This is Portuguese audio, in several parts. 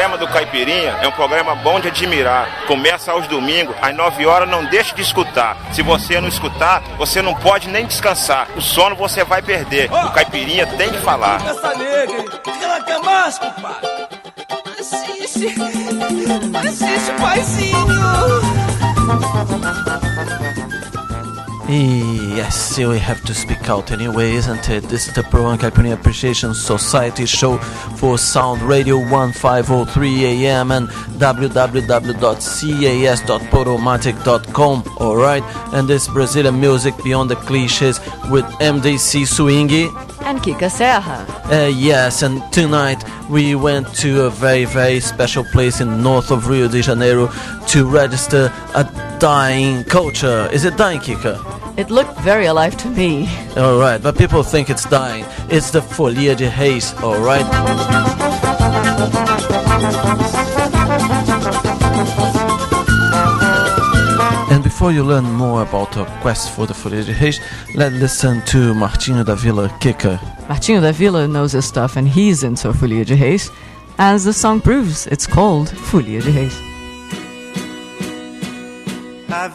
programa do Caipirinha é um programa bom de admirar. Começa aos domingos, às 9 horas, não deixe de escutar. Se você não escutar, você não pode nem descansar. O sono você vai perder. O Caipirinha tem que falar. Essa nega, ela quer mais, compadre. Assiste, paizinho. Yes, we have to speak out anyway, isn't it? This is the Pro and Caipirinha Appreciation Society show for Sound Radio 1503 AM and www.cas.podomatic.com, alright? And this Brazilian music beyond the cliches with MDC Swing and Kika Serra. Yes, and tonight we went to a very, very special place in north of Rio de Janeiro to register a dying culture. Is it dying, Kika? It looked very alive to me. Alright, but people think it's dying. It's the Folia de Reis, alright? And before you learn more about our quest for the Folia de Reis, let's listen to Martinho da Vila, Kika. Martinho da Vila knows his stuff and he's into Folia de Reis. As the song proves, it's called Folia de Reis. A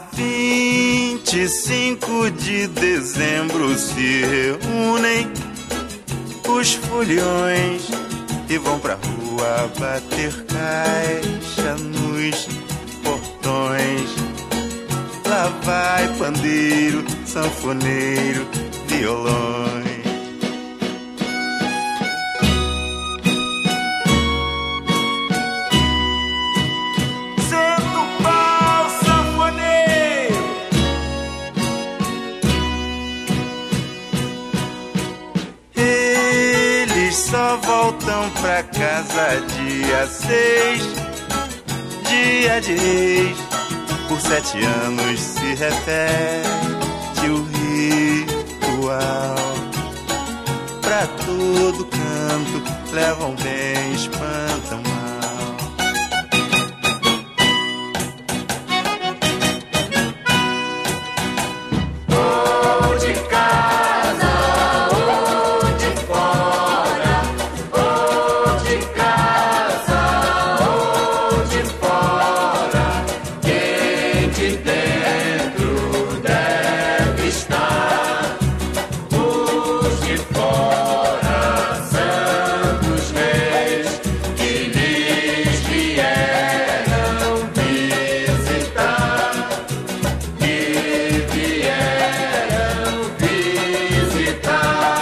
25 de dezembro se reúnem os foliões e vão pra rua bater caixa nos portões. Lá vai pandeiro, sanfoneiro, violões. Só voltam pra casa dia 6, dia de reis. Por 7 anos se repete o ritual. Pra todo canto levam bem, espantam mal. Ou de casa ou de fora, ou de casa ou de fora, quem de dentro deve estar. Os de fora, santos reis, que lhes vieram visitar, que vieram visitar.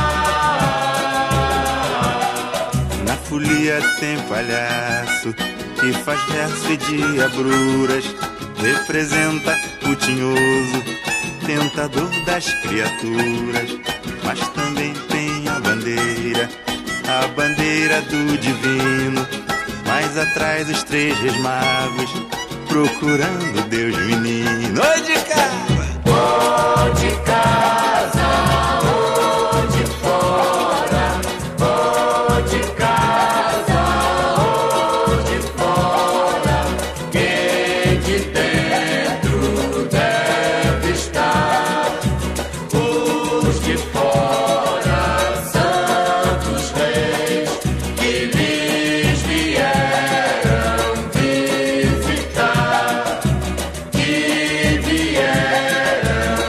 Na folia tem palhaço que faz verso e diabruras, representa o tinhoso, tentador das criaturas. Mas também tem a bandeira do divino. Mais atrás os 3 reis magos, procurando Deus menino. Oi de casa! Oi de casa, oi de fora, oi de casa, oi de fora, quem de dentro deve estar. Os de fora, santos reis, que lhes vieram visitar, que vieram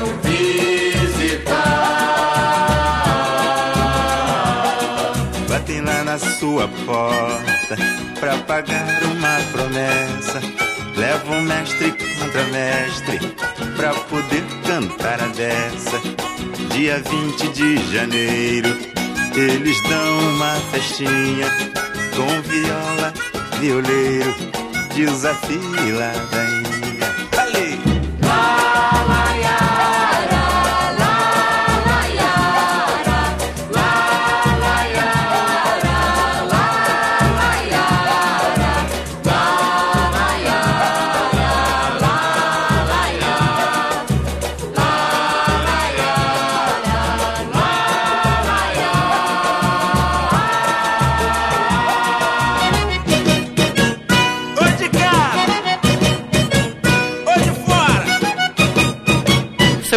visitar. Batem lá na sua porta pra pagar uma promessa. Levam mestre contra mestre pra poder cantar a dessa. Dia 20 de janeiro eles dão uma festinha com viola, violeiro, desafio ladainha. Ali! Oi de casa!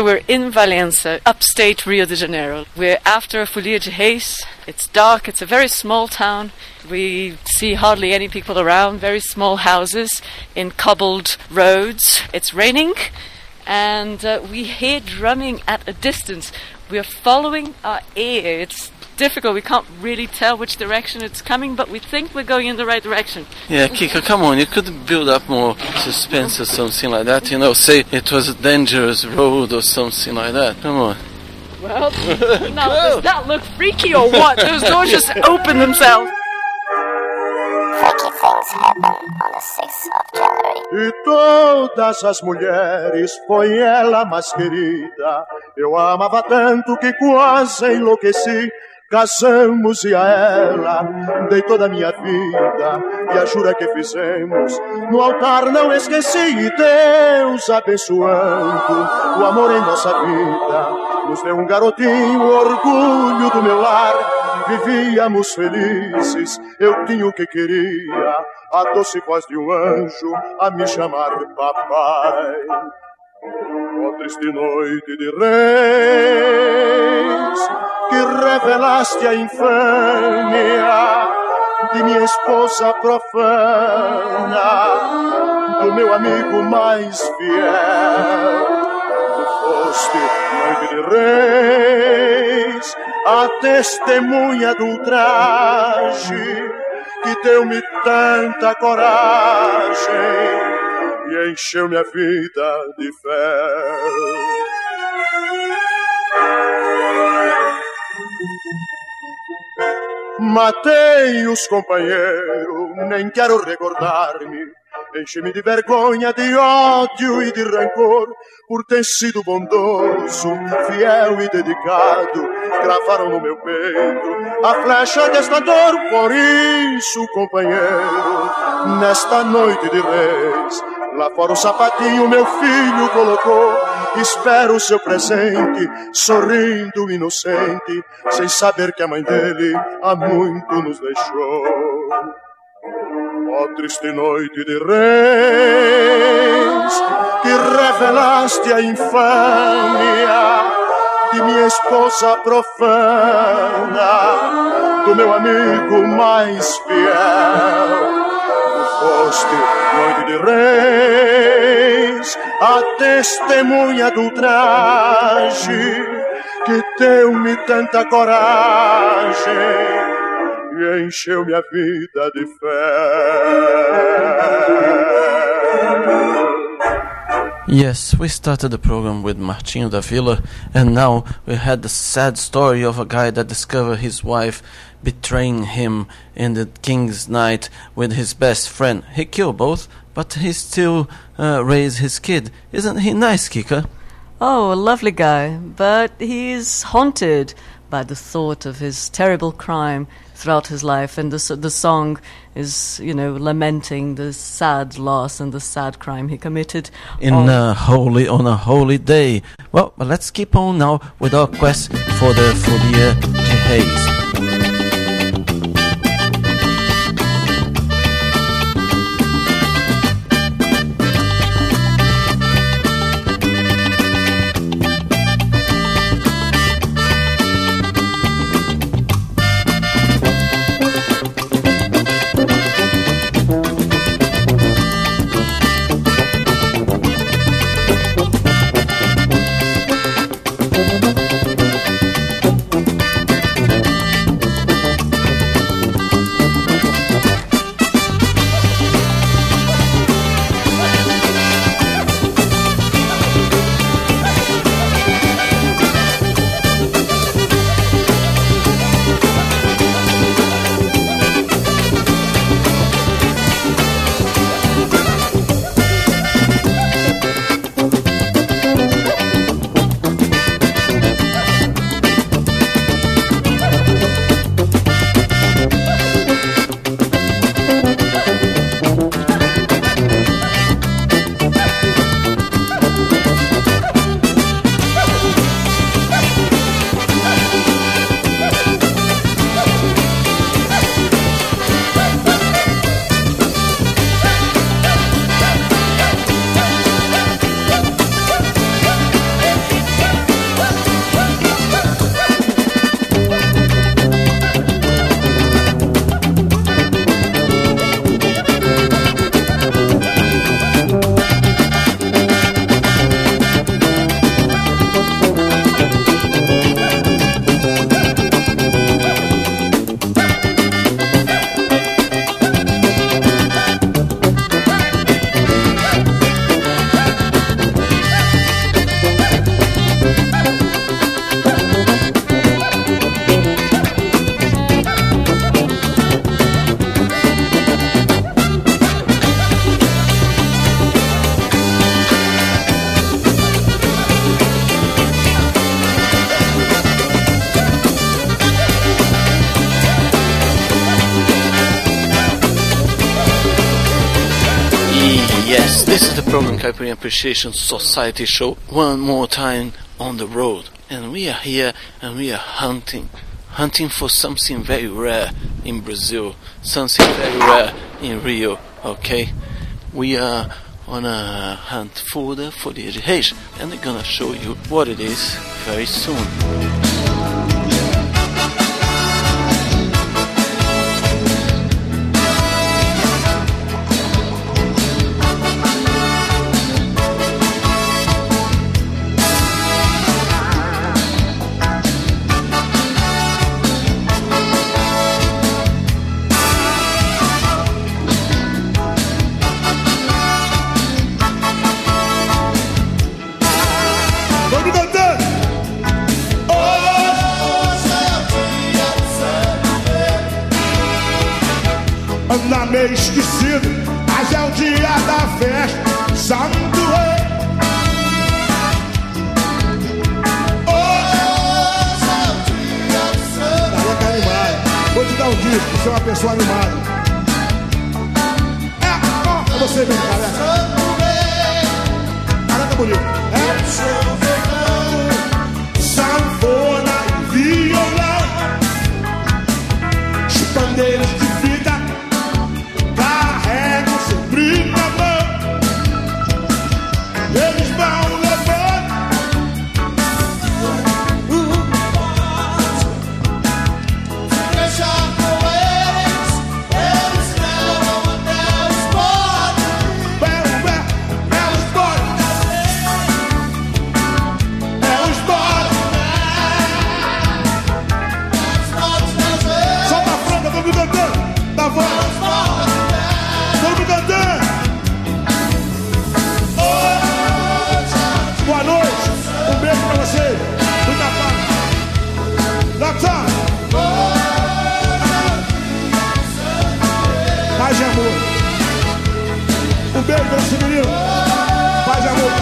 we're in Valença, upstate Rio de Janeiro. We're after Folia de Reis. It's dark, it's a very small town. We see hardly any people around, very small houses in cobbled roads. It's raining, and we hear drumming at a distance. We're following our ear. It's difficult. We can't really tell which direction it's coming, but we think we're going in the right direction. Yeah, Kika, come on. You could build up more suspense or something like that. You know, say it was a dangerous road or something like that. Come on. Well, now, does that look freaky or what? Those doors just open themselves. Freaky things happen on the 6th of January. E todas as mulheres foi ela mais querida. Eu a amava tanto que quase enlouqueci. Casamos e a ela dei toda a minha vida. E a jura que fizemos no altar não esqueci. E Deus abençoando o amor em nossa vida, nos deu um garotinho, orgulho do meu lar. Vivíamos felizes, eu tinha o que queria, a doce voz de um anjo a me chamar papai. Ó triste noite de reis, que revelaste a infâmia de minha esposa profana, do meu amigo mais fiel. Tu foste noite de reis, a testemunha do ultraje que deu-me tanta coragem e encheu minha vida de fé. Matei os companheiros, nem quero recordar-me. Enche-me de vergonha, de ódio e de rancor, por ter sido bondoso, fiel e dedicado. Cravaram no meu peito a flecha desta dor. Por isso, companheiro, nesta noite de reis, lá fora o sapatinho meu filho colocou. Espero o seu presente, sorrindo inocente, sem saber que a mãe dele há muito nos deixou. Ó triste noite de reis, que revelaste a infâmia de minha esposa profana, do meu amigo mais fiel. Tu foste noite de reis, a testemunha do ultraje que deu-me tanta coragem e encheu minha vida de fé. Yes, we started the program with Martinho da Vila, and now we had the sad story of a guy that discovered his wife betraying him in the King's Night with his best friend. He killed both, but he still raised his kid. Isn't he nice, Kika? Oh, a lovely guy, but he's haunted by the thought of his terrible crime throughout his life, and the song is, lamenting the sad loss and the sad crime he committed on a holy day. Well, but let's keep on now with our quest for the Folia de Reis. Yes, this is the program Caipirinha Appreciation Society show one more time on the road. And we are here and we are hunting for something very rare in Brazil, something very rare in Rio, okay? We are on a hunt for the Folia de Reis, and we're gonna show you what it is very soon. Meio esquecido, mas é o dia da festa, Santo Rei. Hoje é o dia do samba. Aí é que animado. Vou te dar um disco, você é uma pessoa animada. É você mesmo, galera. Santo Rei. Caraca, bonito. É sanfona e violão, os pandeiros de vida. Eles vão levando deixa com eles levam até os bodes. É os bodes. É os bodes. Solta a franga, todo mundo cantando. Da voz. Todo mundo cantando. Boa noite, um beijo pra vocês, muita paz. Doctor, paz e amor. Um beijo pra esse menino, paz e amor.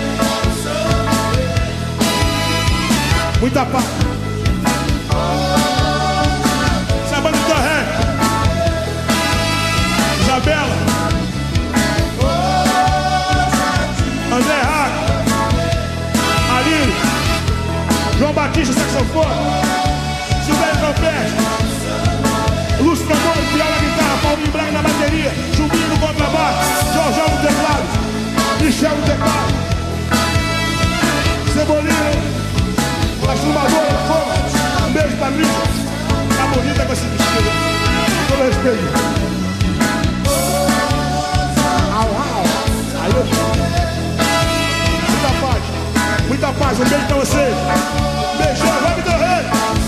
Muita paz. Essa banda do Ré, Isabela, André Raco, João Batista, saxofone, Silvério trompete, Lúcio Tambores, Biel na guitarra, Paulinho Braga na bateria, Jumbinho no contrabaixo, Jorjão no teclado, Michel no teclado, Cebolinha, a chumbadora, fogo, um beijo pra Lígia, tá bonita com esse vestido, com todo respeito. Aí eu... Muita paz, um beijo pra vocês. Beijão, vai me dar rei.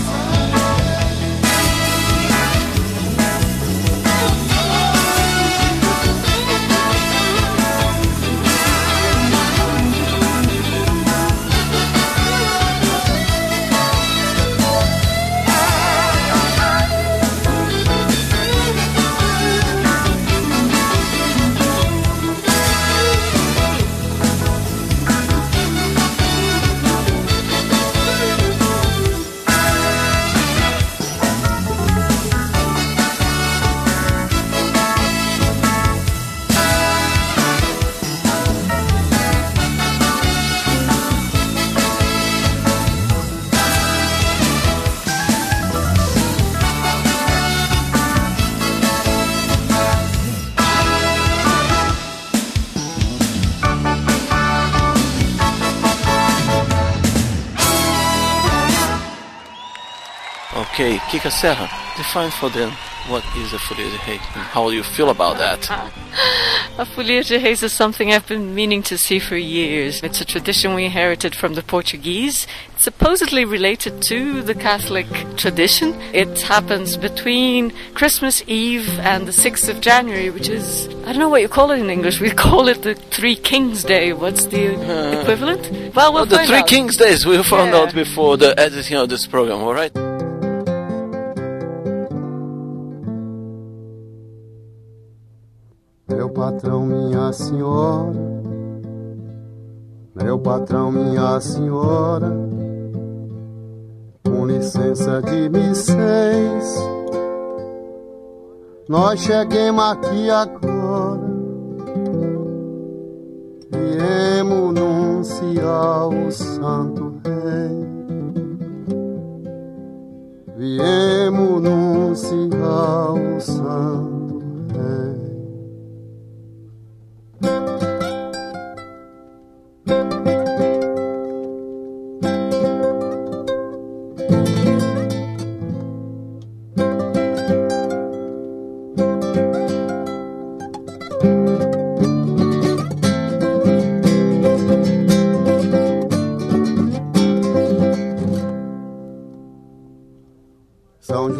Okay, Kika Serra, define for them what is a Folia de Reis and how do you feel about that? A Folia de Reis is something I've been meaning to see for years. It's a tradition we inherited from the Portuguese. It's supposedly related to the Catholic tradition. It happens between Christmas Eve and the 6th of January, which is, I don't know what you call it in English. We call it the Three Kings Day. What's the equivalent? Well, we'll the find Three out. Kings Days, we'll find out before the editing of this program, alright? Meu patrão, minha senhora, meu patrão, minha senhora, com licença de vocês, nós cheguemos aqui agora,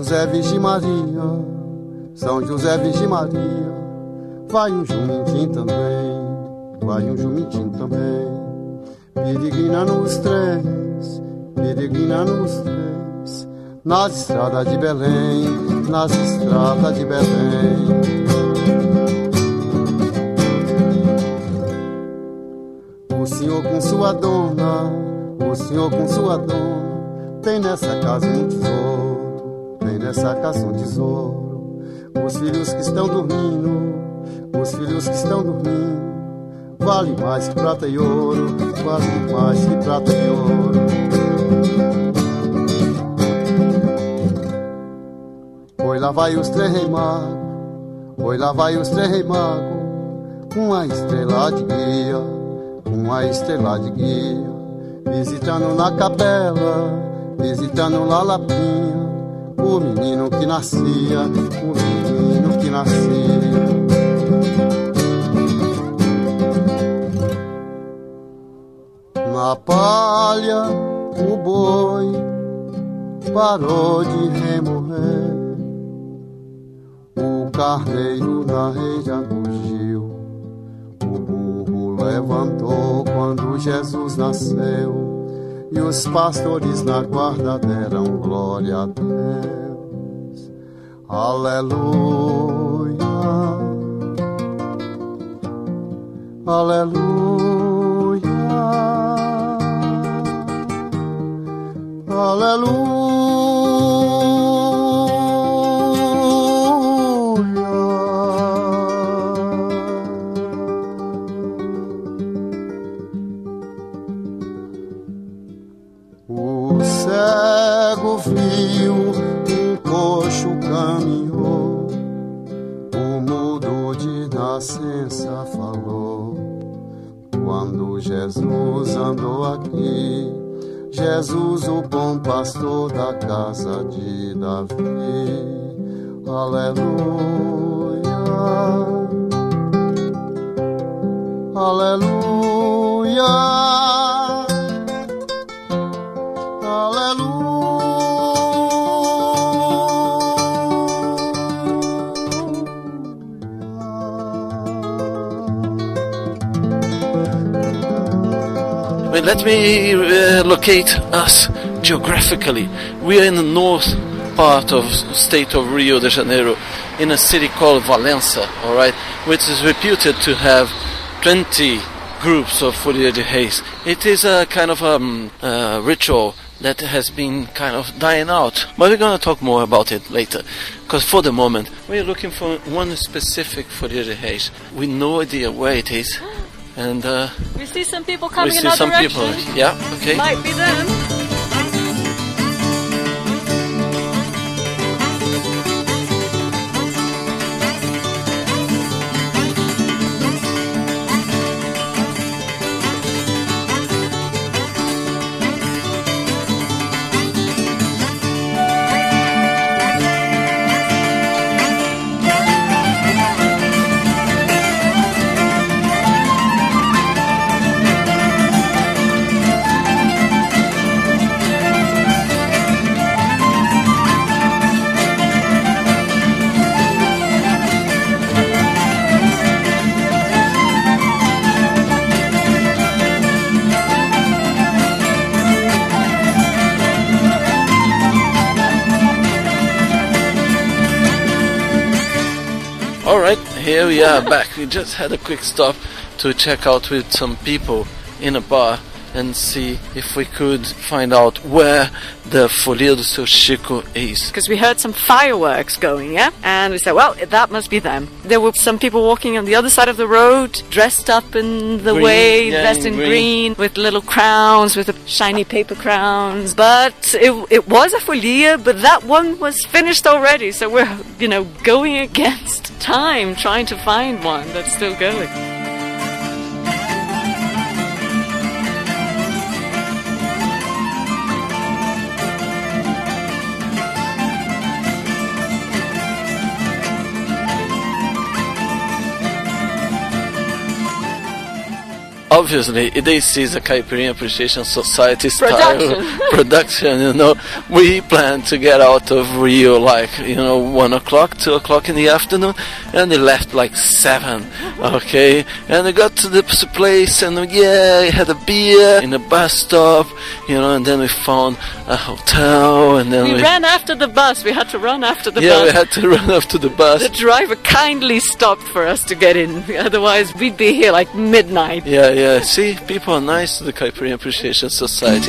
José, Virgem Maria, São José, Virgem Maria. Vai um jumentim também, vai um jumentim também. Peregrina nos três, peregrina nos três. Nas estradas de Belém, nas estradas de Belém. O senhor com sua dona, o senhor com sua dona. Tem nessa casa um tesouro, tem nessa casa um tesouro. Os filhos que estão dormindo, os filhos que estão dormindo. Vale mais que prata e ouro, vale mais que prata e ouro. Oi, lá vai os três reis magos, oi, lá vai os três reis magos. Uma estrela de guia, uma estrela de guia. Visitando na capela, visitando lá Lapinha. O menino que nascia, o menino que nascia. Na palha o boi parou de remoer. O carneiro na reja fugiu. O burro levantou quando Jesus nasceu. E os pastores na guarda deram glória a Deus. Aleluia, aleluia, aleluia. O cego viu, um coxo caminhou, o mudo de nascença falou. Quando Jesus andou aqui, Jesus, o bom pastor da casa de Davi. Aleluia, aleluia. Let me locate us geographically. We are in the north part of the state of Rio de Janeiro, in a city called Valença, all right, which is reputed to have 20 groups of Folia de Reis. It is a kind of ritual that has been kind of dying out, but we're going to talk more about it later, because for the moment we're looking for one specific Folia de Reis. We no idea where it is. And we see some people coming in our some direction. People. Yeah, okay. Might be them. Alright, here we are back. We just had a quick stop to check out with some people in a bar and see if we could find out where the Folia do Seu Chico is. Because we heard some fireworks going, yeah? And we said, well, that must be them. There were some people walking on the other side of the road, dressed up in the way, dressed in green, with little crowns, with the shiny paper crowns. But it was a Folia, but that one was finished already. So we're, going against time, trying to find one that's still going. obviously, this is a Caipirinha Appreciation Society style Production. you know. We plan to get out of Rio like, 1 o'clock, 2 o'clock in the afternoon, and we left like 7, okay? And we got to the place, and we had a beer in a bus stop, and then we found a hotel, and then we ran after the bus. We had to run after the bus. Yeah, we had to run after the bus. The driver kindly stopped for us to get in. Otherwise, we'd be here like midnight. Yeah. See, people are nice to the Caipirinha Appreciation Society.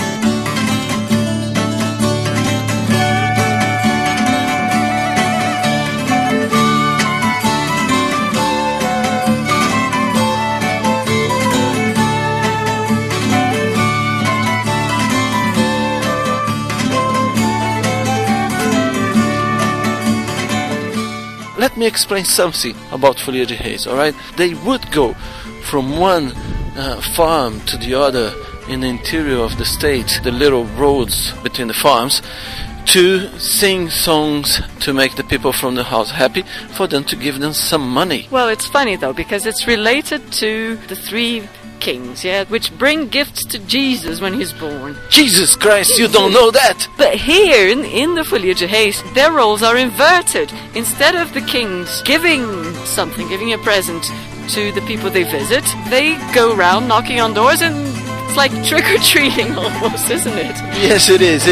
Let me explain something about Folia de Reis, alright? They would go from one farm to the other in the interior of the state, the little roads between the farms, to sing songs to make the people from the house happy, for them to give them some money. Well, it's funny though, because it's related to the 3 kings, which bring gifts to Jesus when he's born. Jesus Christ, you don't know that! But here, in the Folia de Reis, their roles are inverted. Instead of the kings giving something, giving a present to the people they visit, they go around knocking on doors, and it's like trick-or-treating almost, isn't it? Yes, it is.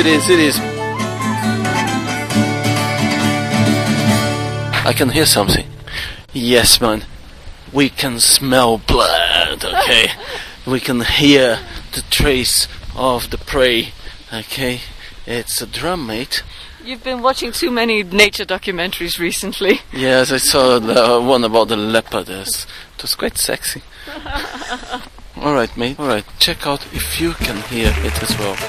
I can hear something. Yes, man. We can smell blood, okay? We can hear the trace of the prey, okay? It's a drum, mate. You've been watching too many nature documentaries recently. Yes, I saw the one about the leopard. It was quite sexy. Alright, mate. Alright, check out if you can hear it as well.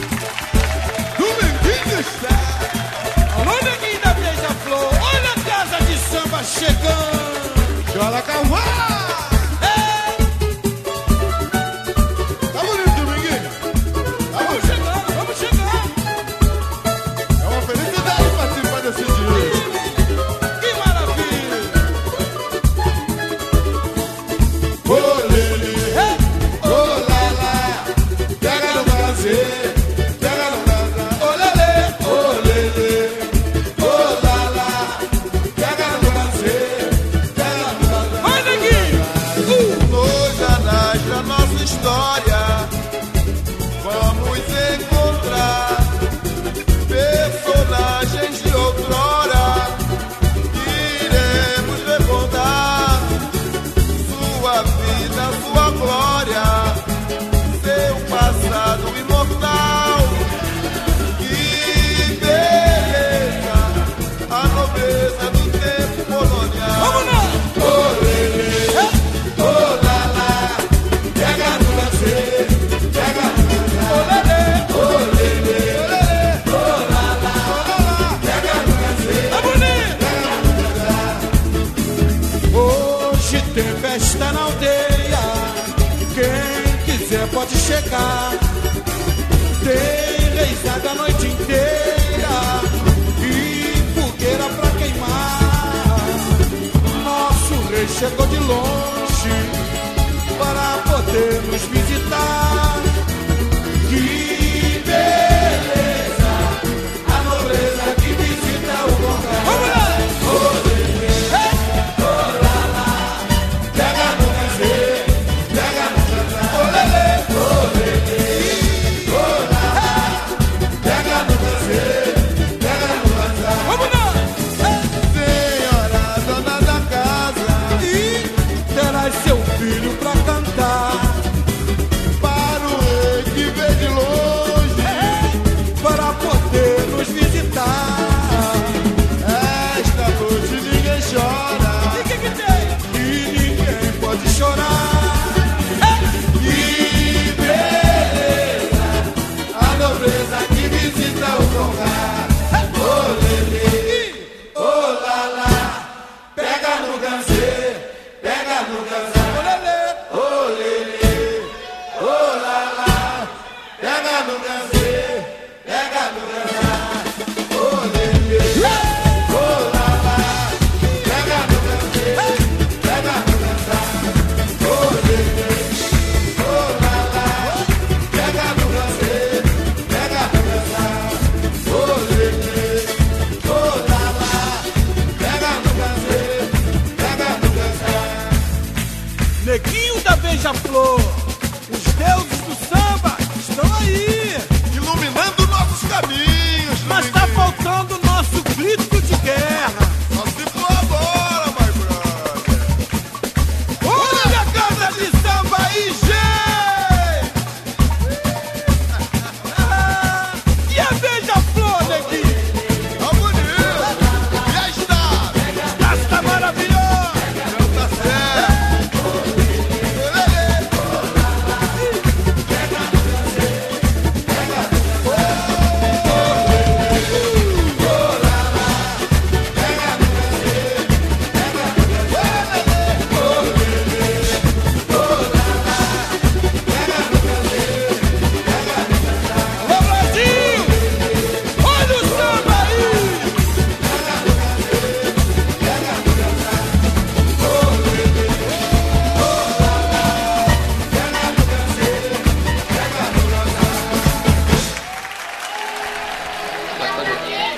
Olha a casa de samba chegando. Jola Cavalo! Tá bonito, Dominguinho? Vamos chegando. É uma felicidade participar desse dia. Que maravilha! Ô Lele, ô Lala, pega no prazer, pega no prazer. Ô Lele, ô Lele, ô Lala, pega no prazer. Da nossa história, vamos encontrar personagens de outrora. Iremos recordar sua vida, sua glória, seu passado imortal. Que beleza, a nobreza do tempo colonial. Vamos lá! Tem festa na aldeia, quem quiser pode chegar. Tem reisada a noite inteira e fogueira pra queimar. Nosso rei chegou de longe para poder nos visitar. Que beleza, a nobreza que visita o lugar. Vamos lá! Seu filho pra cantar,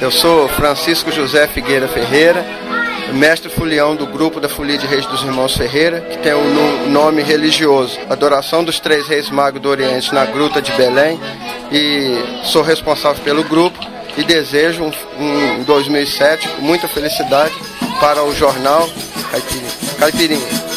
Eu sou Francisco José Figueira Ferreira, mestre folião do grupo da Folia de Reis dos Irmãos Ferreira, que tem o nome religioso Adoração dos Três Reis Magos do Oriente na Gruta de Belém, e sou responsável pelo grupo e desejo um 2007 com muita felicidade para o jornal Caipirinha.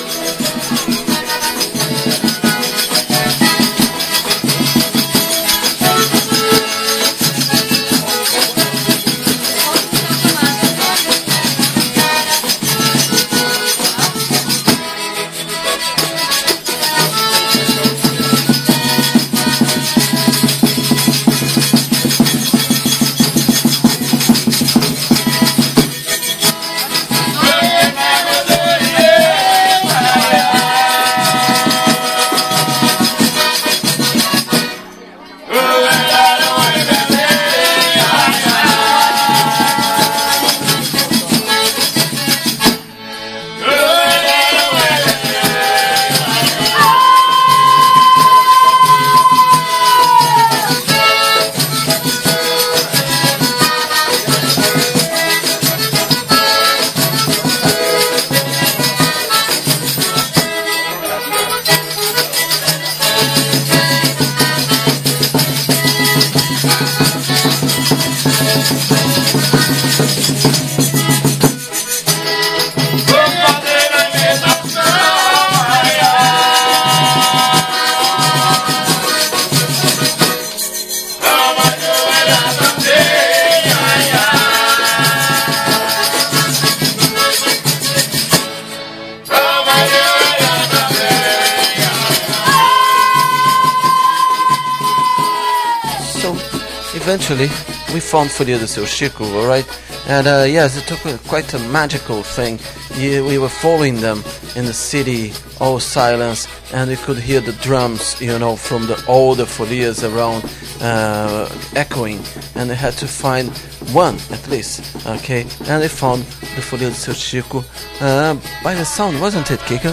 Eventually, we found Folia do Seu Chico, alright? And yes, it took quite a magical thing. We were following them in the city, all silence, and we could hear the drums, from all the folias around echoing. And they had to find one, at least, okay? And they found the Folia do Seu Chico by the sound, wasn't it, Kika?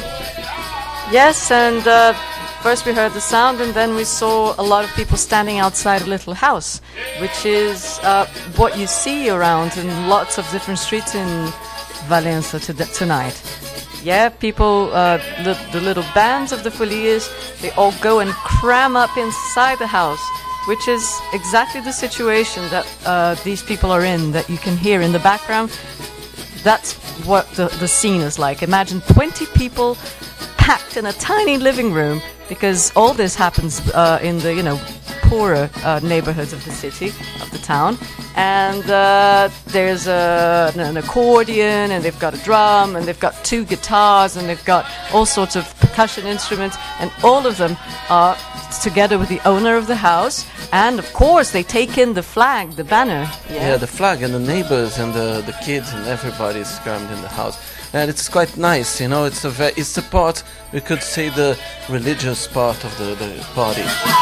Yes, and first we heard the sound, and then we saw a lot of people standing outside a little house, which is what you see around in lots of different streets in Valença tonight. Yeah, people, the little bands of the folias, they all go and cram up inside the house, which is exactly the situation that these people are in, that you can hear in the background. That's what the scene is like. Imagine 20 people packed in a tiny living room, because all this happens in the poorer neighborhoods of the city, of the town, and there's an accordion, and they've got a drum, and they've got 2 guitars, and they've got all sorts of percussion instruments, and all of them are together with the owner of the house, and of course they take in the flag, the banner. Yeah, the flag, and the neighbors and the kids and everybody is crammed in the house. And it's quite nice, it's the part, we could say, the religious part of the party.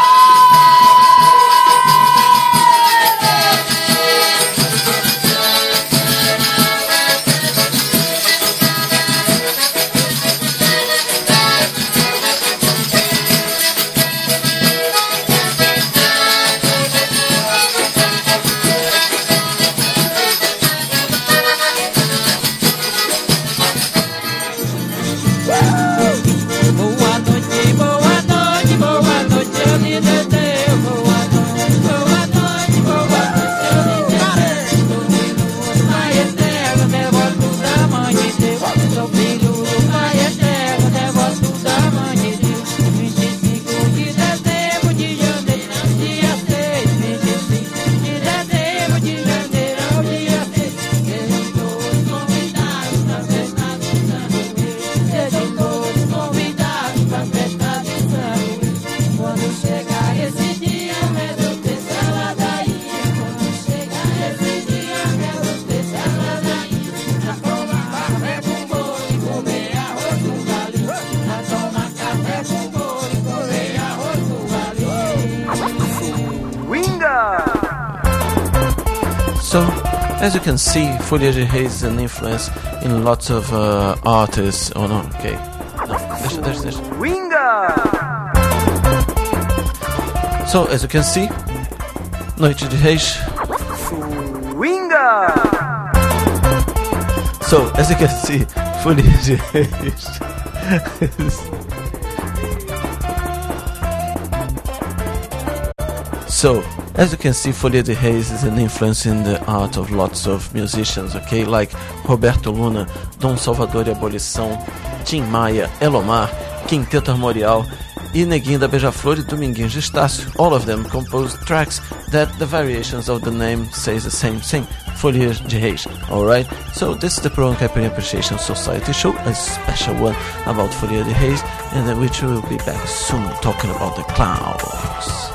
So, as you can see, Folia de Reis is an influence in lots of artists. Oh no, okay. No, there's. Winga! So, as you can see, Noite de Reis. Winga! So, as you can see, foliage So, as you can see, Folia de Reis is an influence in the art of lots of musicians, okay? Like Roberto Luna, Dom Salvador e Abolição, Tim Maia, Elomar, Quinteto Armorial, e Neguinho da Beija-Flor e Dominguinhos de Estácio. All of them composed tracks that the variations of the name says the same thing, Folia de Reis, alright? So this is the Program Caipirinha Appreciation Society show, a special one about Folia de Reis, and then which will be back soon talking about the clouds.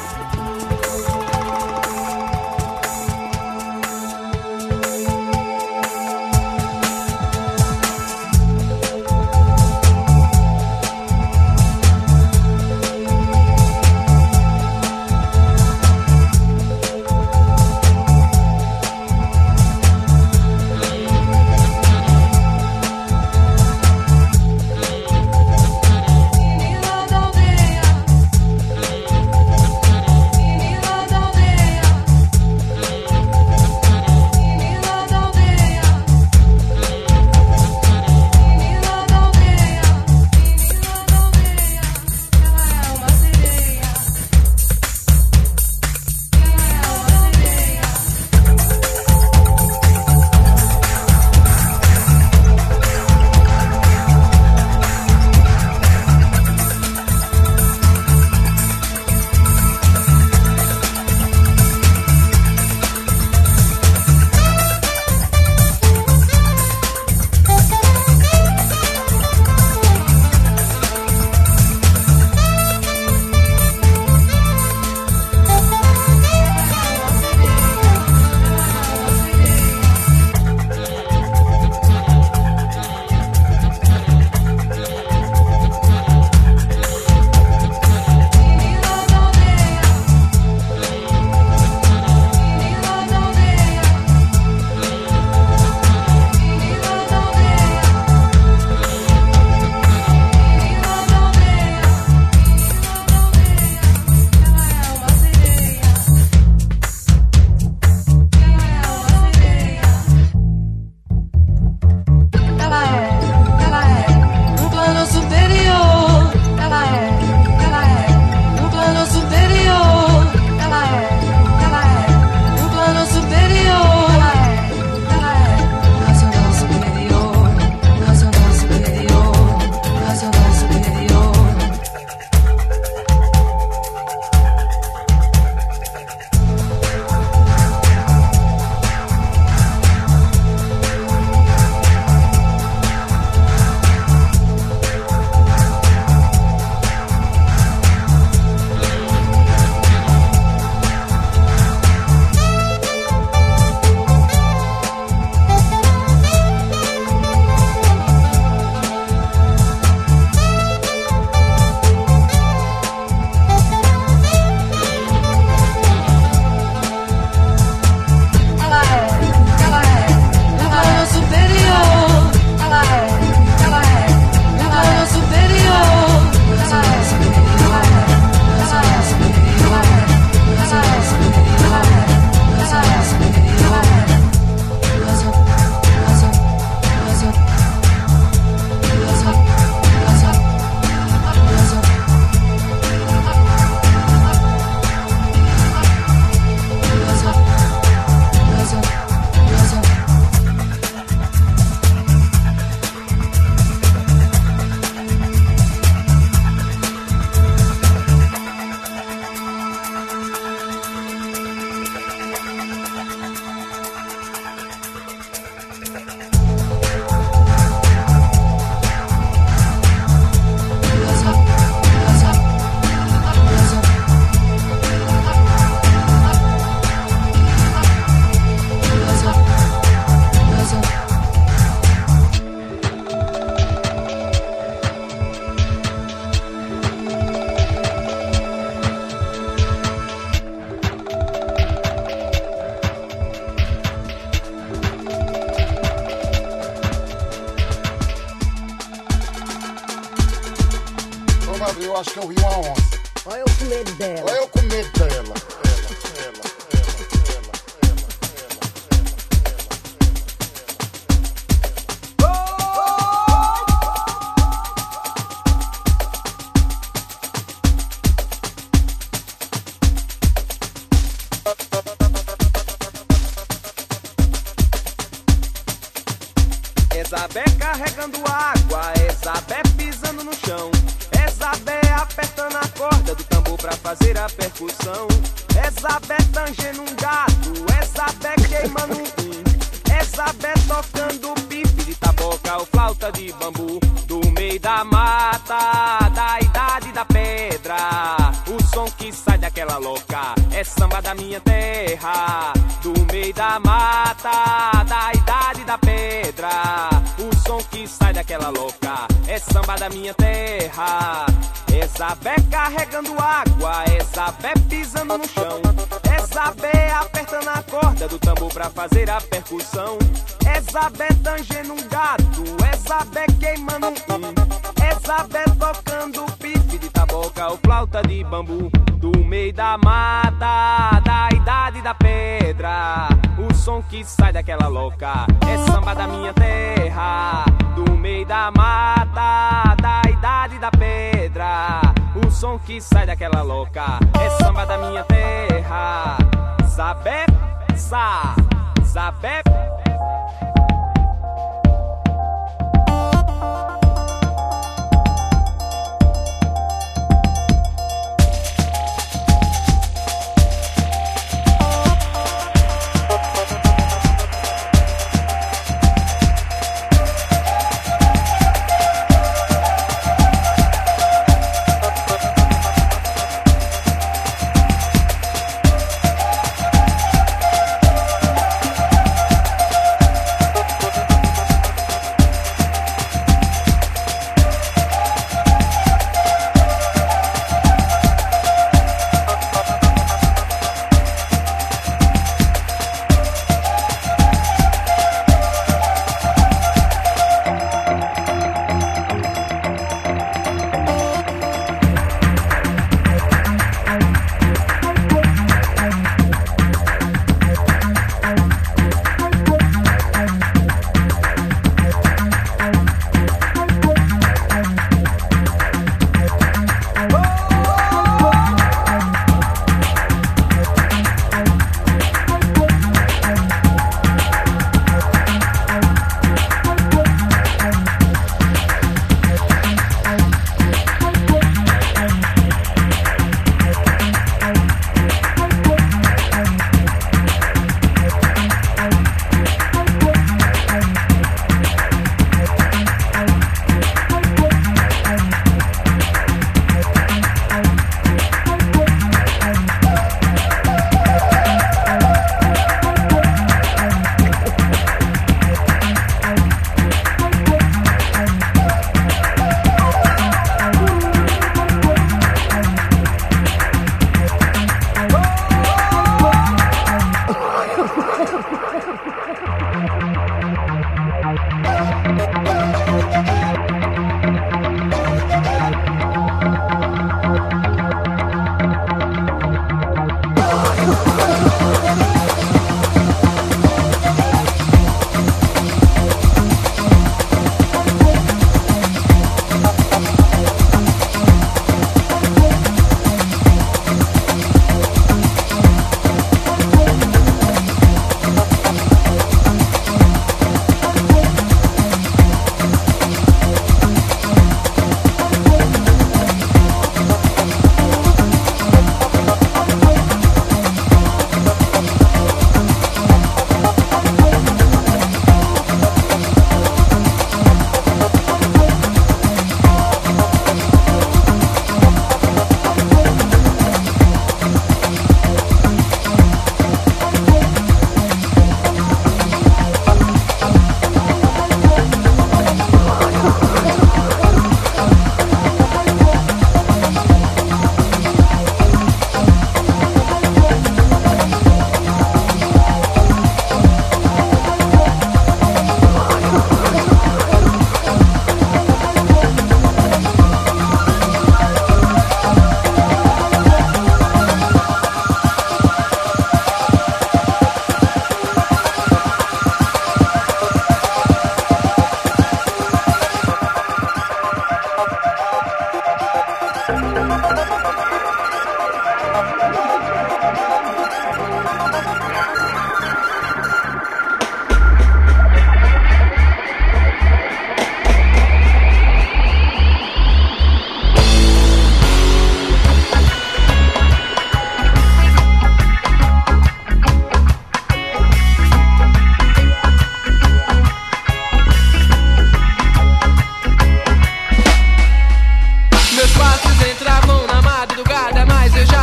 Eu acho que eu vi uma onça. Olha eu com medo dela. Olha eu com medo dela. Zabé carregando água, é Zabé pisando no chão, é Zabé apertando a corda do tambor pra fazer a percussão, é Zabé tangendo um gato, é Zabé queimando é Zabé tocando pife de taboca ou flauta de bambu, do meio da mata, da idade da pedra, o som que sai daquela louca é samba da minha terra, do meio da mata, da idade da pedra, o som que sai daquela louca é samba da minha terra, é Zabé carregando água, é Zabé pisando no chão, é Zabé apertando a corda do tambor pra fazer a percussão, é Zabé tangendo um gato, é Zabé queimando é Zabé tocando pife de taboca ou flauta de bambu, do meio da mata, da idade da pedra, o som que sai daquela louca é samba da minha terra, do meio da mata, da idade da pedra, o som que sai daquela louca é samba da minha terra, Zabé, Zabé.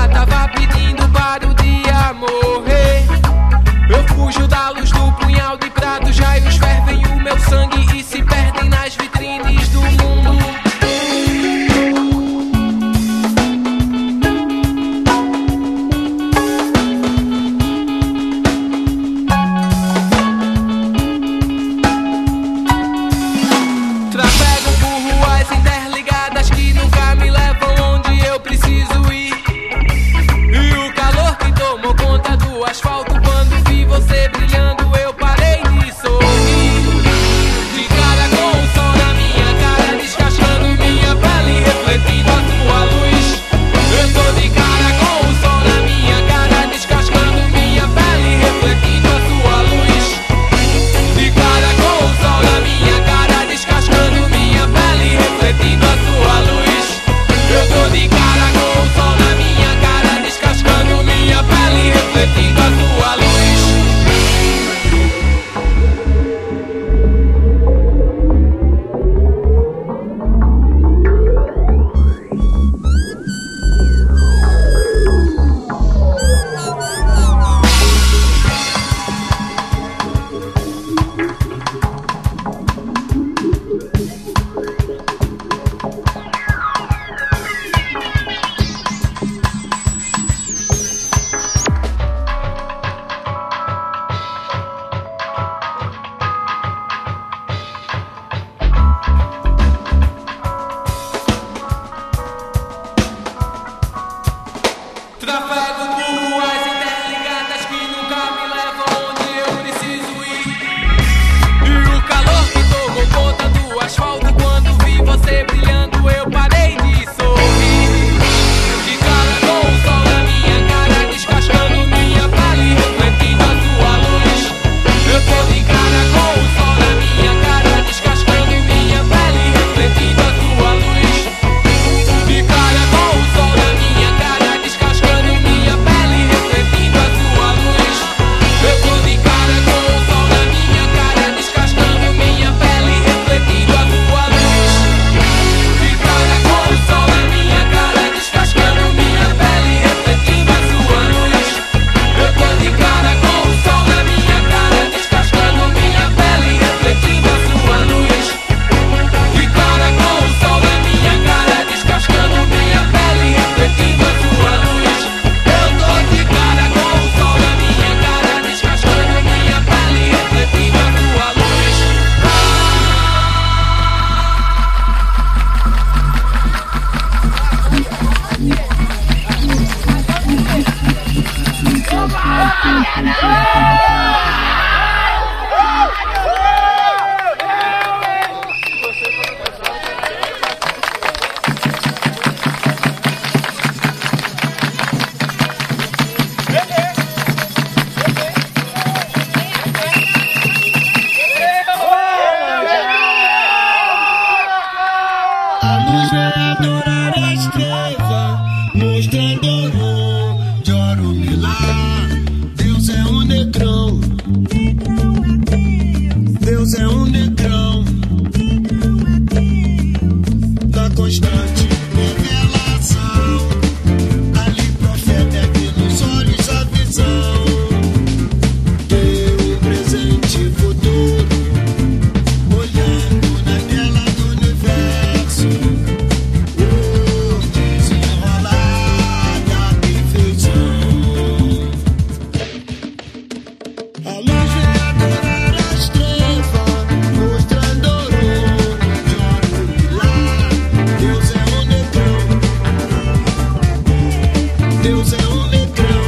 ela tava pedindo para o dia morrer. Eu fujo da luz do punhal de prata, os raios fervem o meu sangue e se perdem nas vitrines do mundo. Trafego por ruas interligadas que nunca me levam onde eu preciso ir. E o calor que tomou conta do asfalto, quando vi você brilhando eu parei de sorrir. De cara com o sol na minha cara, descascando minha pele, refletindo a sua luz. Eu tô de cara com o sol na minha cara, descascando minha pele, refletindo a sua luz. De cara com o sol na minha cara, descascando minha pele, refletindo a sua luz. Eu tô de cara com o sol na minha cara, descascando minha pele, refletindo a sua luz. Trafego por ruas interligadas que nunca me levam onde eu preciso ir. E o calor que tomou conta do asfalto, quando vi você brilhando eu parei de sorrir. De cara com o sol na minha cara, descascando minha pele, refletindo a sua luz. Eu tô de cara com o sol na minha cara, descascando minha pele, refletindo a sua luz. De cara com o sol na minha cara, descascando minha pele, refletindo a sua luz. Eu tô de cara com o sol na minha cara, descascando minha pele, refletindo a sua luz. De cara com o sol na minha cara, descascando minha pele, refletindo a sua luz. Eu tô de cara com o sol na minha cara, descascando minha pele, refletindo a sua luz. De cara com o sol na minha cara, descascando minha pele, refletindo a sua luz. Eu tô de cara com o sol na minha cara, descascando minha pele, refletindo a sua luz. A luz veladora da estrela, mostrando onde ora o milagre. Deus é um negrão. Deus é um negrão. Na constante revelação, ali profeta é que nos olhos a visão. Deu um presente futuro, olhando na tela do universo. O desenrolar da perfeição. A luz vem adorar as trevas, mostrando onde ora o milagre. Deus é um negrão. Deus é um negrão.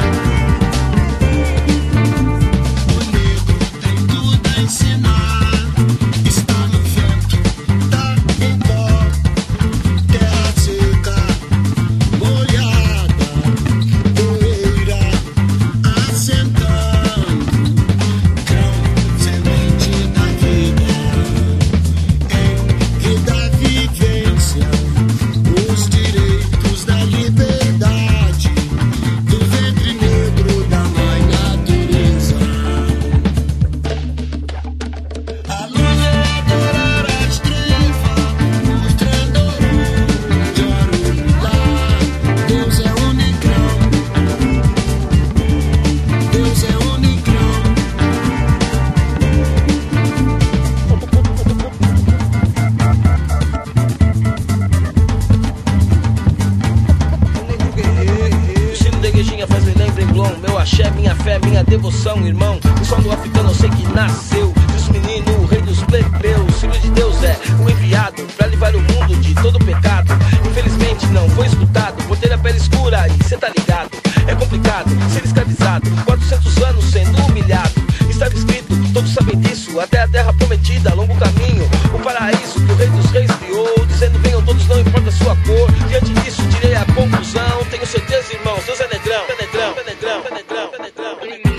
O negro tem tudo a ensinar. Está no vento, tá em dó. Terra seca, molhada, poeira assentando. Grão, semente da vida, em da vivência, os direitos da liberdade. Leblon, meu axé, minha fé, minha devoção, irmão. O som do africano eu sei que nasceu dos meninos, o rei dos plebeus. Filho de Deus é o enviado pra livrar o mundo de todo pecado. Infelizmente não foi escutado por ter a pele escura e cê tá ligado. É complicado ser escravizado, 400 anos sendo humilhado. Estava escrito, todos sabem disso, até a terra prometida, longo caminho, o paraíso que o rei dos reis criou, dizendo venham todos, não importa a sua cor. Diante disso tirei a conclusão, tenho certeza, irmãos, Deus é negrão, é negrão, é negrão, é negrão, é negrão, é negrão.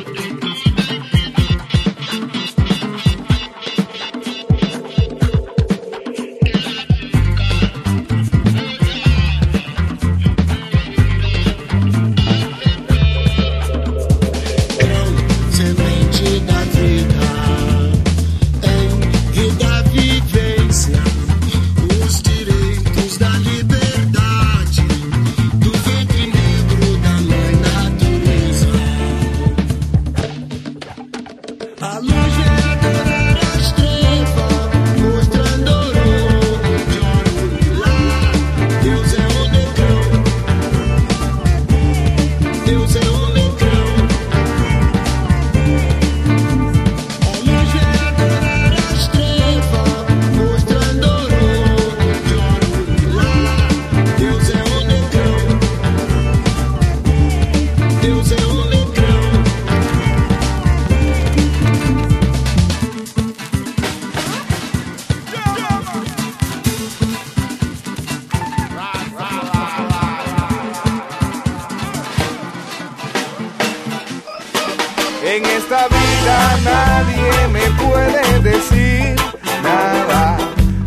En esta vida nadie me puede decir nada,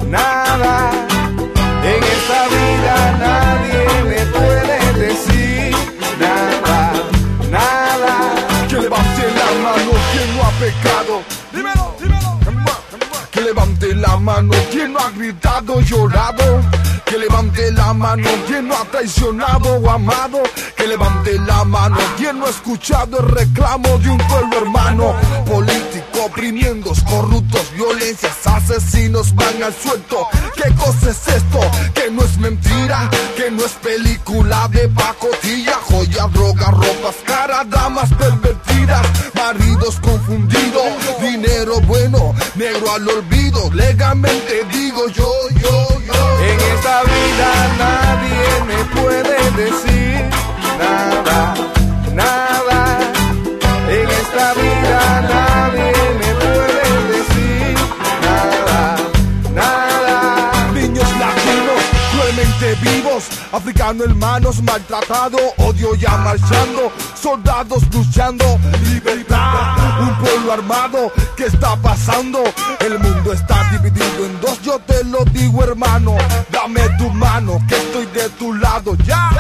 nada. En esta vida nadie me puede decir nada, nada. Que levante la mano quien no ha pecado. Dímelo, dímelo. Que levante la mano quien no ha gritado, llorado. Que levante la mano quien no ha traicionado o amado. Que levante la mano quien no ha escuchado el reclamo de un pueblo hermano. Político oprimiendo, corruptos, violencias, asesinos van al suelto. ¿Qué cosa es esto? Que no es mentira, que no es película de pacotilla. Joyas, drogas, ropas caras, damas pervertidas, maridos confundidos, dinero bueno, negro al olvido. Legalmente digo yo. En esta vida nadie me puede decir nada, nada. En esta vida nadie me puede decir nada, nada. Niños latinos cruelmente vivos, africanos hermanos maltratados, odio ya marchando, soldados luchando, libertad. Un pueblo armado, ¿qué está pasando? El mundo está dividido en dos, yo te lo digo hermano. Dame tu mano, que estoy de tu lado, ya.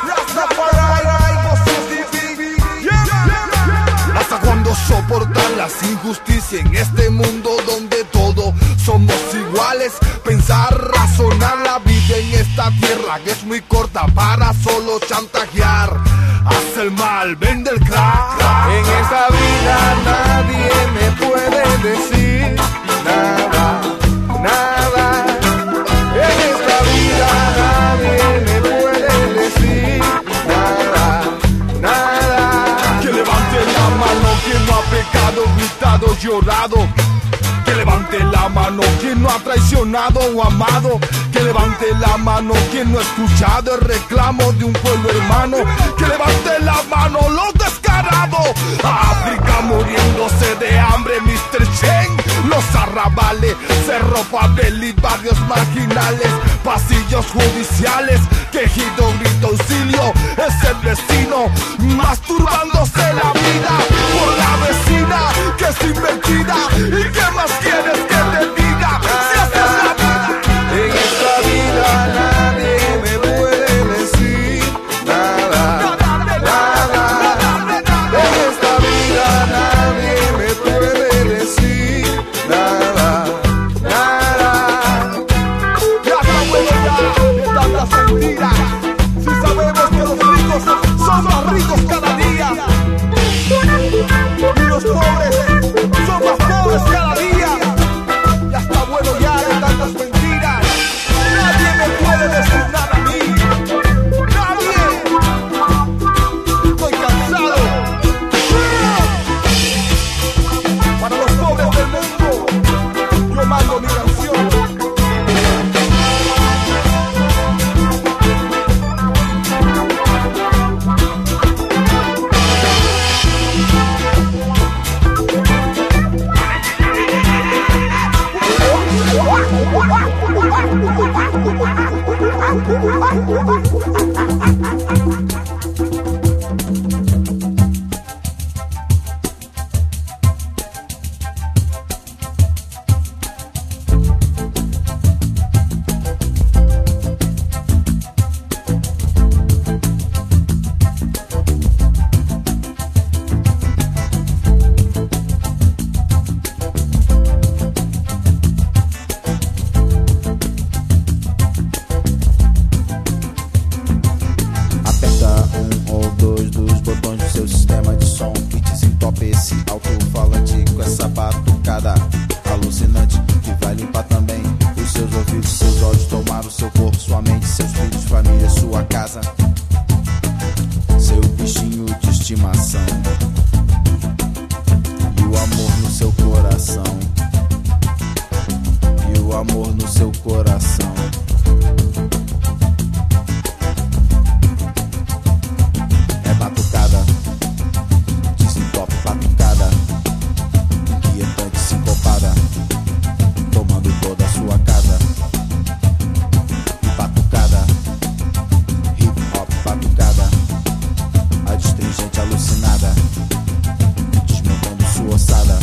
¿Hasta cuándo soportar las injusticias en este mundo donde todos somos iguales? Pensar, razonar la vida en esta tierra que es muy corta para solo chantajear. Haz el mal, vende el crack. En esta vida nadie me puede decir nada, nada. En esta vida nadie me puede decir nada, nada. Que levante la mano quien no ha pecado, gritado, llorado. Que levante la mano quien no ha traicionado o amado. Que levante la mano quien no ha escuchado el reclamo de un pueblo hermano. Que levante la mano los descarados. África muriéndose de hambre, Mr. Chen. Los arrabales, Cerro Papel y barrios marginales, pasillos judiciales, quejido, grito, auxilio. Es el vecino masturbándose la vida por la vecina que es invertida. ¿Y qué más quieres que te diga? Si haces la vida. En esta vida nadie me puede decir nada, nada. En esta vida nadie me puede decir nada, nada. Ya sabemos ya de tantas mentiras. Si sabemos que los ricos son más ricos cada día. 2 dos botões do seu sistema de som e desentope esse alto-falante com essa batucada alucinante que vai limpar também os seus ouvidos, seus olhos, tomar o seu corpo, sua mente, seus filhos, família, sua casa, seu bichinho de estimação e o amor no seu coração, e o amor no seu coração. É batucada, desentope, batucada, inquietante, sincopada, tomando toda a sua casa. E batucada, hip hop, batucada, adstringente, alucinada, desmontando sua ossada.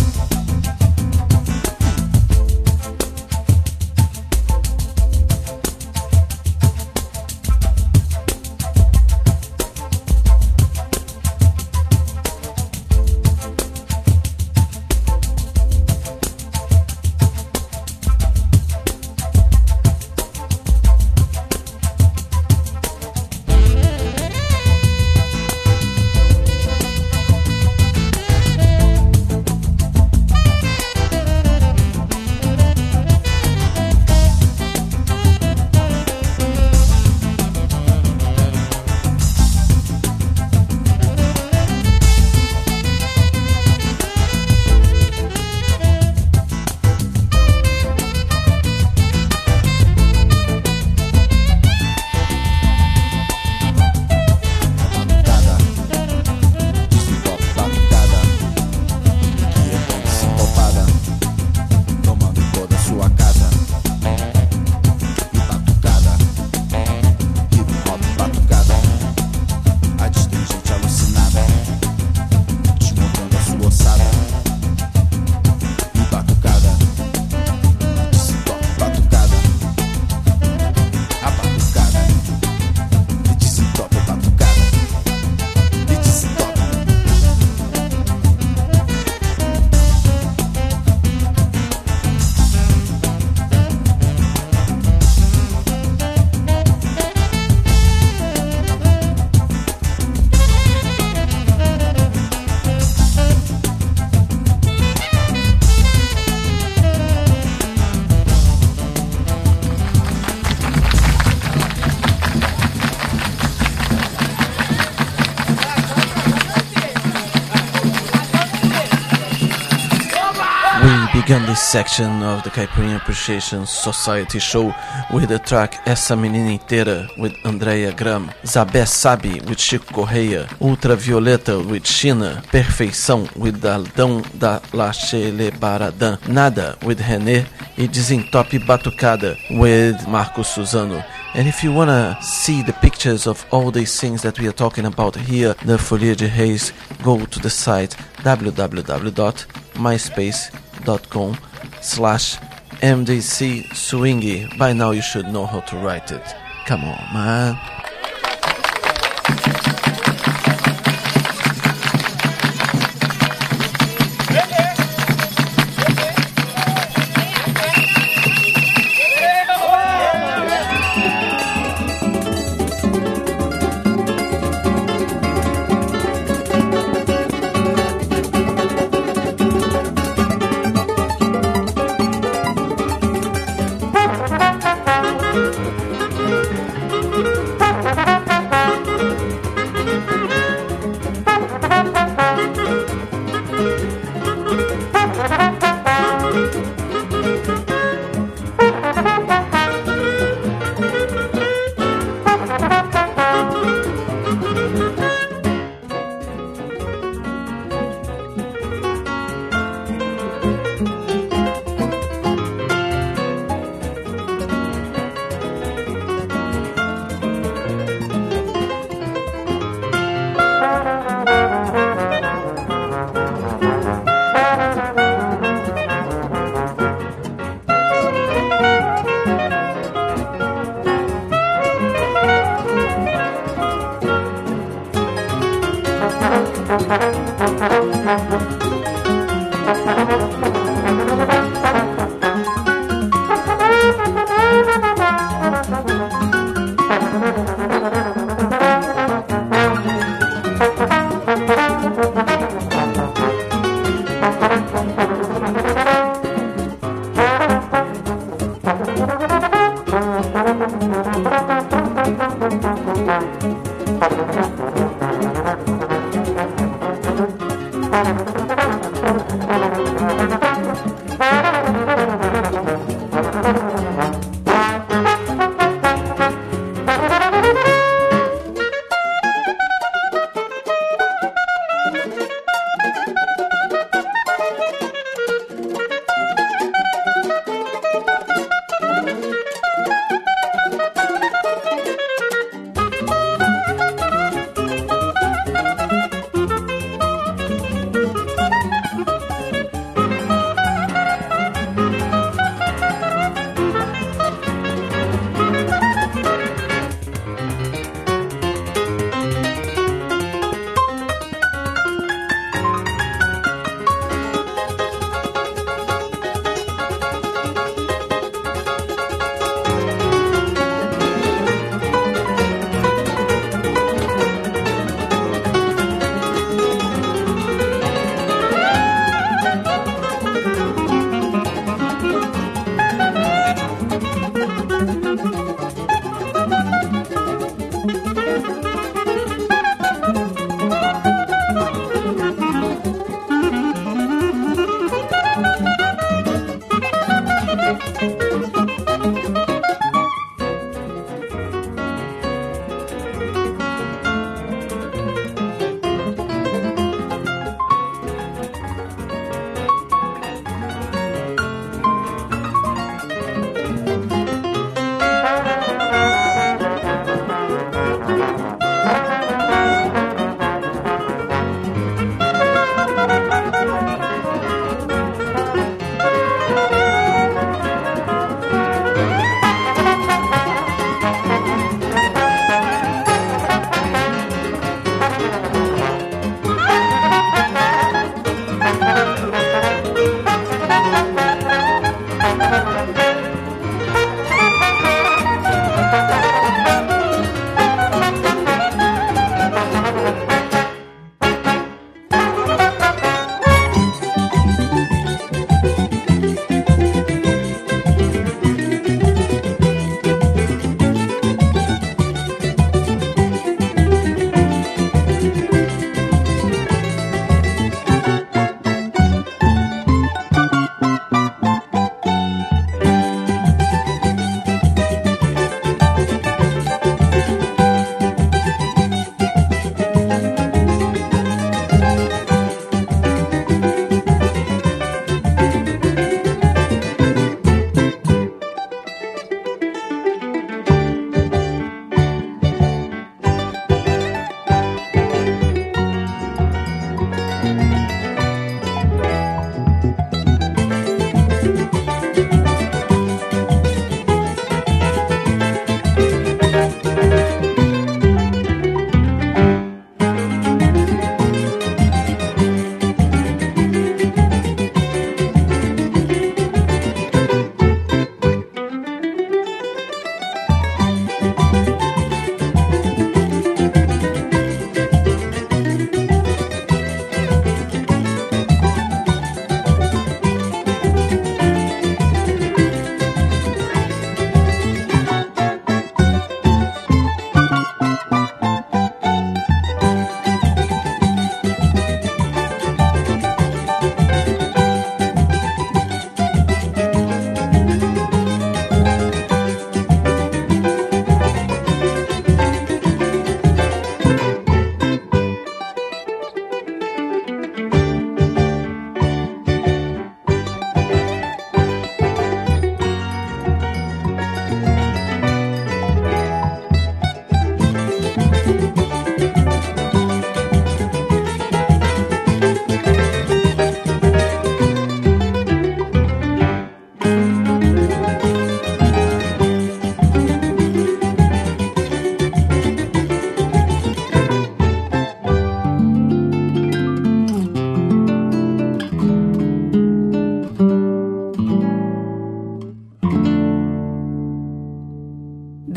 Began this section of the Caipirinha Appreciation Society show with the track Essa Menina Inteira with Andrea Graham, Zabé Sabe with Chico Correia, Ultravioleta with China, Perfeição with Daldão da Lachelebaradã, Nada with René e Desentope Batucada with Marcos Suzano. And if you wanna see the pictures of all these things that we are talking about here, the Folia de Reis, go to the site www.myspace.com/MDC Swingy. By now you should know how to write it. Come on, man.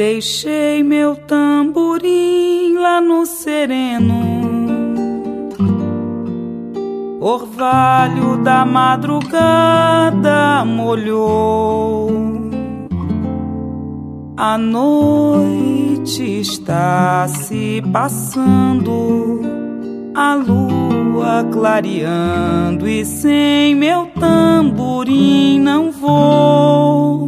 Deixei meu tamborim lá no sereno, orvalho da madrugada molhou. A noite está se passando, a lua clareando, e sem meu tamborim não vou.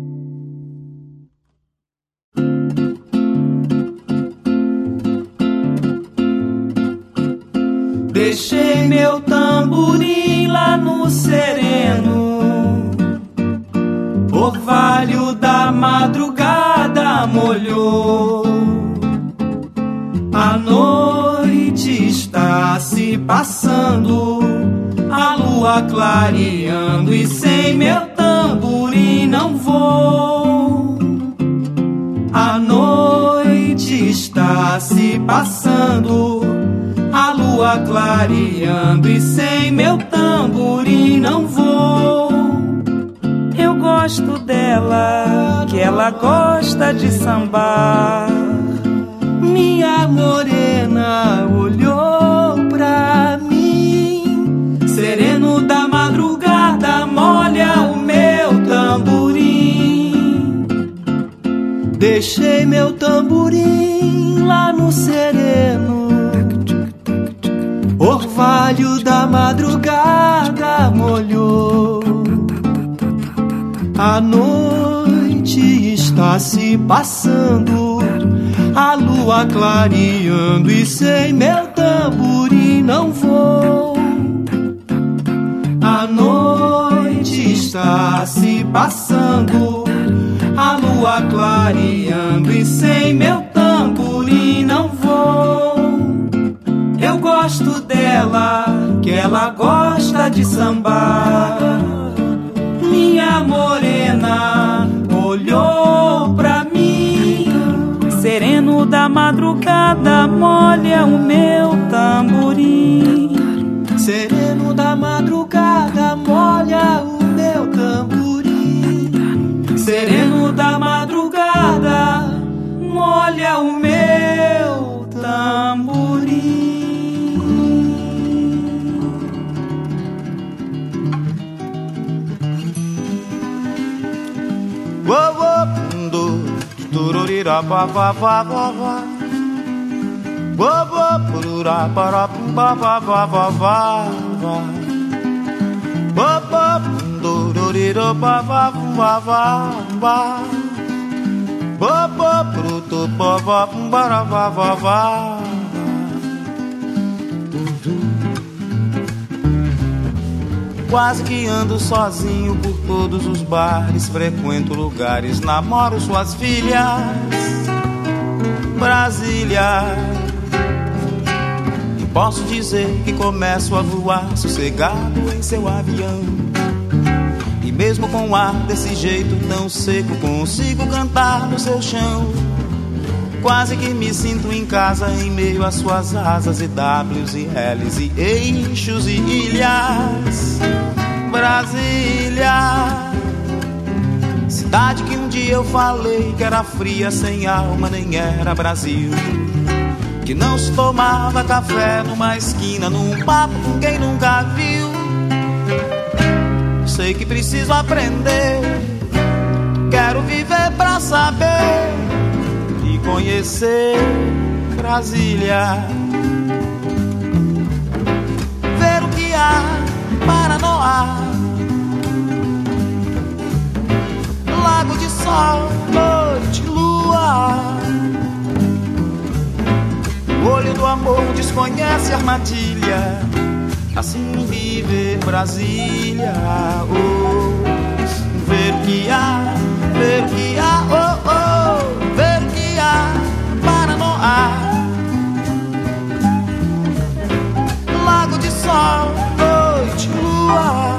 Deixei meu tamborim lá no sereno, orvalho da madrugada molhou. A noite está se passando, a lua clareando, e sem meu tamborim não vou. A noite está se passando, a lua clareando, e sem meu tamborim não vou. Eu gosto dela, que ela gosta de sambar. Minha morena olhou pra mim, sereno da madrugada molha o meu tamborim. Deixei meu tamborim lá no sereno, orvalho da madrugada molhou. A noite está se passando, a lua clareando, e sem meu tamborim não vou. A noite está se passando, a lua clareando, e sem meu tamborim não vou. Eu gosto dela, que ela gosta de sambar. Minha morena olhou pra mim, sereno da madrugada molha o meu tamborim. Sereno da madrugada molha o meu tamborim. Sereno da madrugada molha o meu tamborim. Tururira pa pa pa pa pa, bobo purura para pa pa pa pa pa, bobo tururira pa pa pa pa pa, bobo pruto pa pa para pa pa pa. Quase que ando sozinho por todos os bares, frequento lugares, namoro suas filhas. Brasília, posso dizer que começo a voar sossegado em seu avião. E mesmo com o ar desse jeito tão seco, consigo cantar no seu chão. Quase que me sinto em casa em meio às suas asas e Ws e Ls e eixos e ilhas. Brasília, cidade que um dia eu falei que era fria, sem alma, nem era Brasil. Que não se tomava café numa esquina, num papo com quem nunca viu. Sei que preciso aprender, quero viver pra saber e conhecer Brasília. Ver o que há para Noar, lago de sol, noite, lua. O olho do amor desconhece armadilha, assim viver Brasília. Oh, ver o que há, ver o que há, oh, oh, ver o que há para Noar. Lago de sol, noite, lua.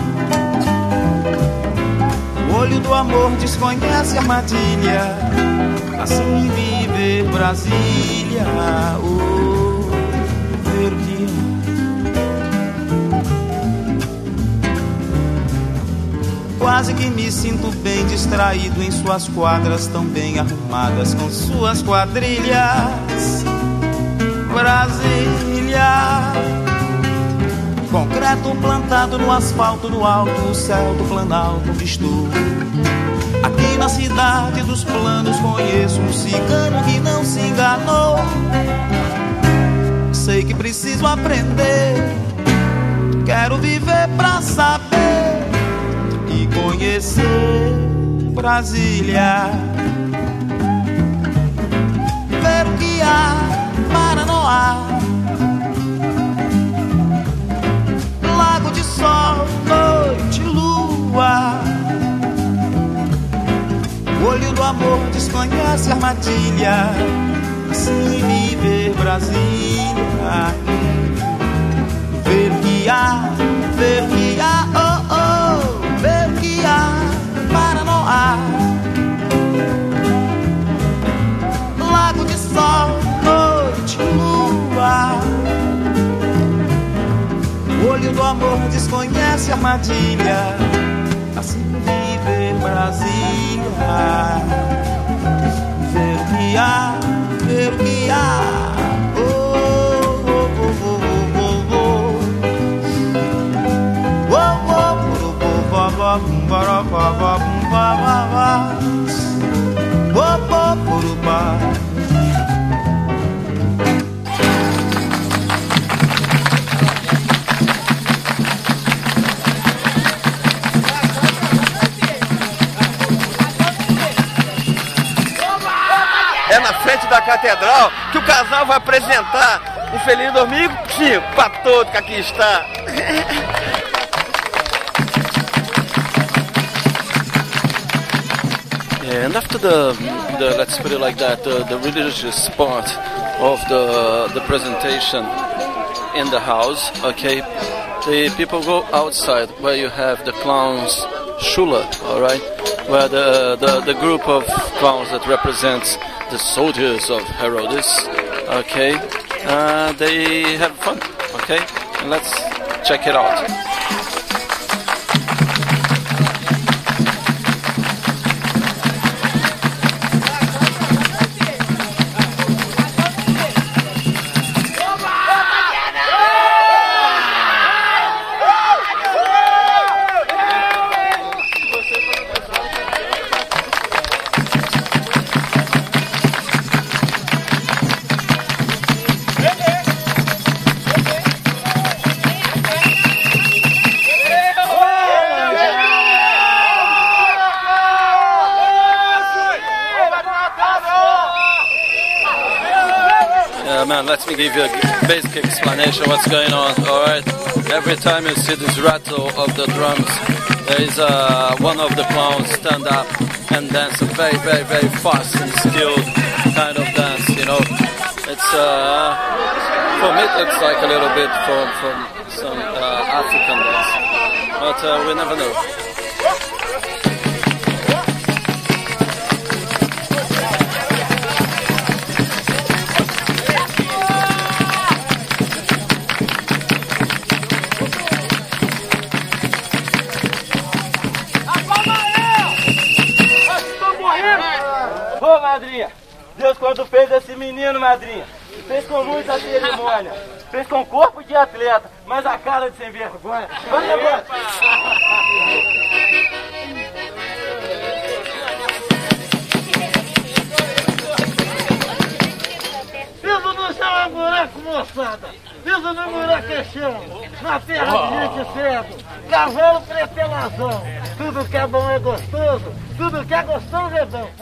O olho do amor desconhece armadilha, assim viver Brasília. Oh, ver o que há. Quase que me sinto bem distraído em suas quadras tão bem arrumadas com suas quadrilhas. Brasília, concreto plantado no asfalto no alto, o céu do Planalto visto. Aqui na cidade dos planos conheço um cigano que não se enganou. Sei que preciso aprender, quero viver pra saber e conhecer Brasília. Ver o que há para Noá, lago de sol, noite, lua. O olho do amor desconhece a armadilha, assim viver Brasília. Ver o que há, oh, oh, ver o que há para Noá. Lago de sol, noite, lua. O olho do amor desconhece a armadilha, assim viver Brasília. Ver o que há, ver o que há. É na frente da catedral que o casal vai apresentar um Feliz 2005 para todo que aqui está. And after the let's put it like that, the religious part of the presentation in the house, okay, the people go outside where you have the clowns Shula, all right, where the group of clowns that represents the soldiers of Herodes, okay, they have fun, okay, and let's check it out. Man, let me give you a basic explanation what's going on, alright? Every time you see this rattle of the drums, there is one of the clowns stand up and dance a very, very, very fast and skilled kind of dance, you know? It's, for me it looks like a little bit from some African dance, but we never know. Ô madrinha, Deus quando fez esse menino, madrinha, fez com muita cerimônia, fez com corpo de atleta, mas a cara de sem vergonha. Vai embora. Piso no chão é buraco, moçada. Piso no buraco é chão. Na terra de gente cedo. Cavalo pretelazão. Tudo que é bom é gostoso. Tudo que é gostoso é bom.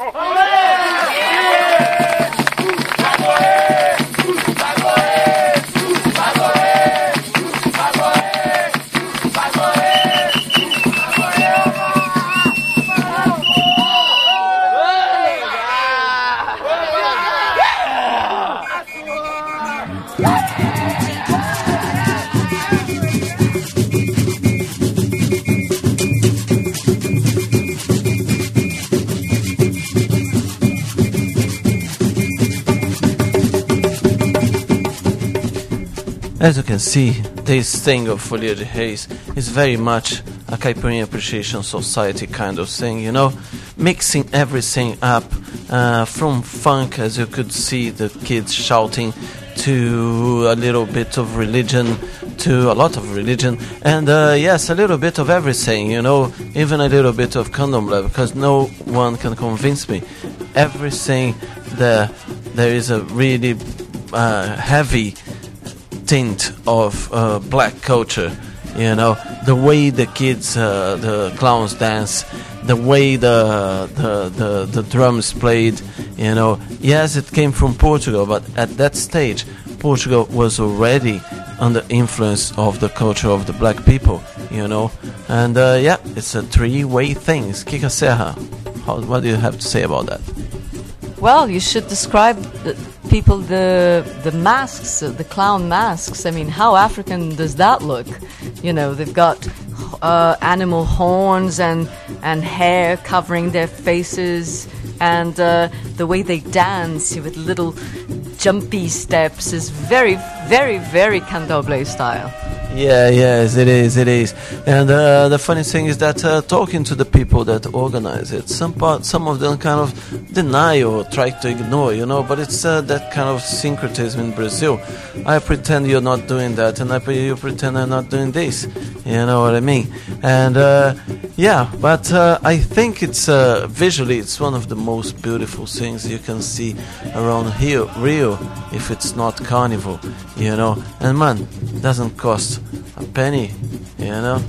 As you can see, this thing of Folia de Reis is very much a Caipirinha Appreciation Society kind of thing, you know, mixing everything up, from funk, as you could see the kids shouting, to a little bit of religion, to a lot of religion, and yes, a little bit of everything, you know, even a little bit of candomblé, because no one can convince me. Everything there is a really heavy tint of black culture, you know, the way the kids, the clowns dance, the way the drums played, you know. Yes, it came from Portugal, but at that stage Portugal was already under influence of the culture of the black people, you know. And yeah, it's a three-way thing. Kika Serra, what do you have to say about that? Well, you should describe the masks, the clown masks. I mean, how African does that look? You know, they've got animal horns and hair covering their faces, and the way they dance with little jumpy steps is very, very, very candomblé style. Yeah, yes, it is. And the funny thing is that talking to the people that organize it, some of them kind of deny or try to ignore, you know, but it's that kind of syncretism in Brazil. I pretend you're not doing that, and you pretend I'm not doing this, you know what I mean? And yeah, but I think it's visually it's one of the most beautiful things you can see around here, Rio, if it's not carnival, you know. And man, it doesn't cost a penny, you know.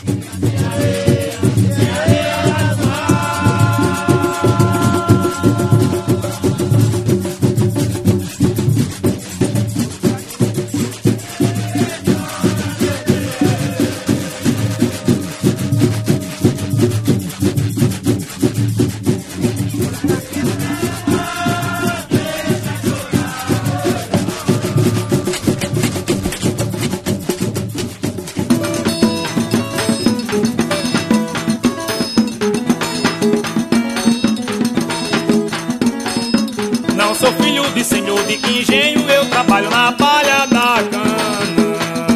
Engenho, eu trabalho na palha da cana.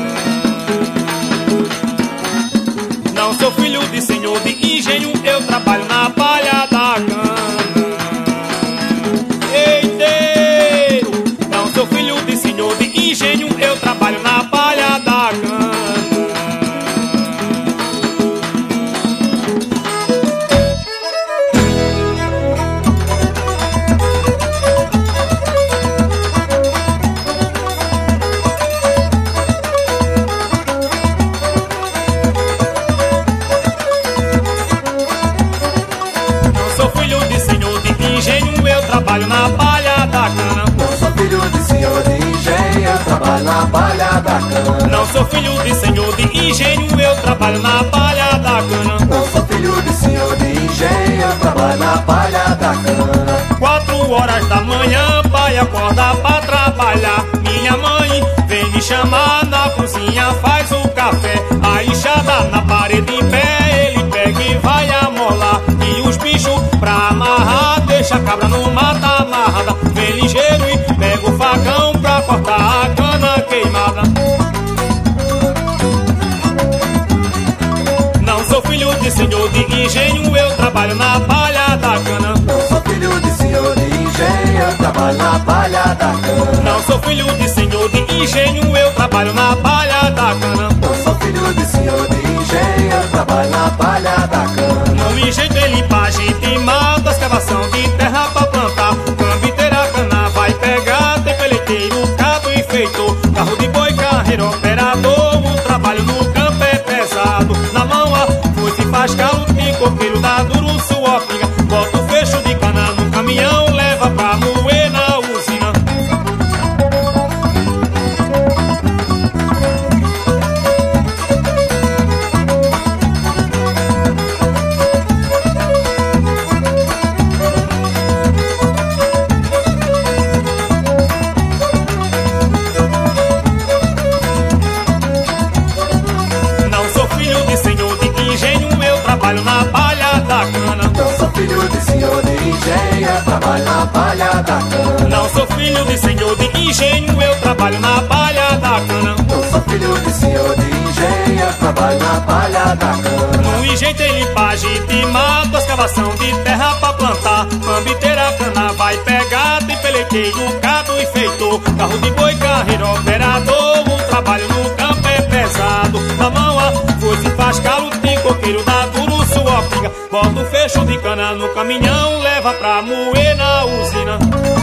Não sou filho de senhor de engenho, eu trabalho na palha da cana. Eiteiro, não sou filho de senhor de engenho, eu trabalho na palha da cana. Trabalho na palha da cana. Não sou filho de senhor de engenho, eu trabalho na palha da cana. Não sou filho de senhor de engenho, eu trabalho na palha da cana. Não sou filho de senhor de engenho, eu trabalho na palha da cana. 4 horas da manhã, pai acorda pra trabalhar. Minha mãe vem me chamar na cozinha, faz o café. A enxada na parede em pé, ele pega e vai amolar. E os bichos pra amarrar, deixa a cabra no mata amarrada. Vem ligeiro e pega o facão pra cortar a cana queimada. Não sou filho de senhor de engenho, eu trabalho na palha da cana. Não sou filho de senhor de engenho, eu trabalho na palha da cana. Não sou filho de senhor de engenho, eu trabalho na palha da cana. Não sou filho de senhor de engenho, eu trabalho na palha da cana. Não enjeito é limpagem de mata, escavação de terra pra plantar. Cambiteira, cana vai pegar, tem peleteiro, cabo e feitor, carro de boi, carreiro, operador. O trabalho no campo é pesado. Na mão a foice faz calo, tem coqueiro, dá duro, suor, pinga. Bota o fecho de cana no caminhão, leva pra moer na usina. Trabalho na palha da cana. Não sou filho de senhor de engenho, eu trabalho na palha da cana. Não sou filho de senhor de engenho, eu trabalho na palha da cana. Não sou filho de senhor de engenho, trabalho na palha da cana. No engenho tem limpagem de mato, escavação de terra pra plantar. Cambiteira, cana vai pegar, tem peleteiro, cabo e feitor, carro de boi, carreiro, operador. O trabalho no campo é pesado, na mão a foice faz calo, tem coqueiro, dá duro, sua pinga. Bota o fecho de cana no caminhão, leva pra moer na usina.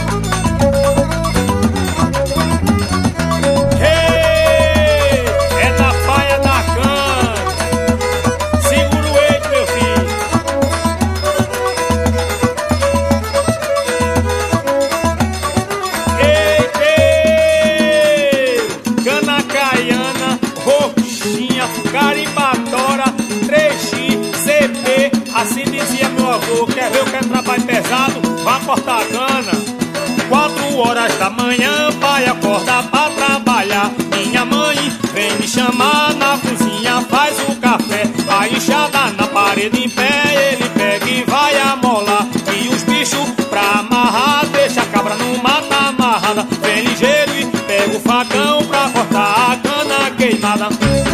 Assim dizia meu avô, quer ver o que é trabalho pesado? Vá cortar a cana. 4 horas da manhã, pai acorda pra trabalhar. Minha mãe vem me chamar na cozinha, faz o café. A enxada na parede em pé, ele pega e vai amolar. E os bichos pra amarrar, deixa a cabra no mata amarrada. Vem ligeiro e pega o facão pra cortar a cana queimada.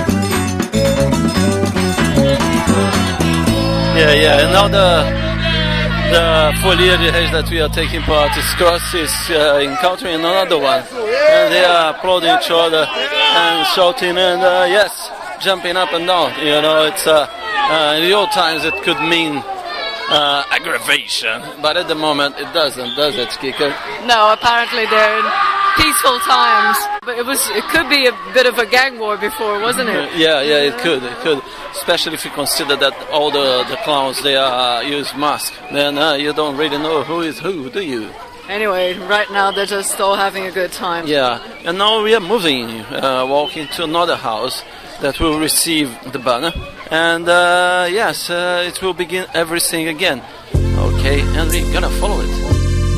Yeah, and now the Folia de Reis that we are taking part is Cross is encountering another one, and they are applauding each other and shouting and yes, jumping up and down. You know, it's in the old times it could mean aggravation, but at the moment it doesn't, does it, Kika? No, apparently they're in peaceful times, but it could be a bit of a gang war before, wasn't it? Yeah, it could, especially if you consider that all the clowns they use masks. Then you don't really know who is who, do you? Anyway, right now they're just all having a good time. Yeah, and now we are moving, walking to another house that will receive the banner, and yes, it will begin everything again. Okay, and we're gonna follow it.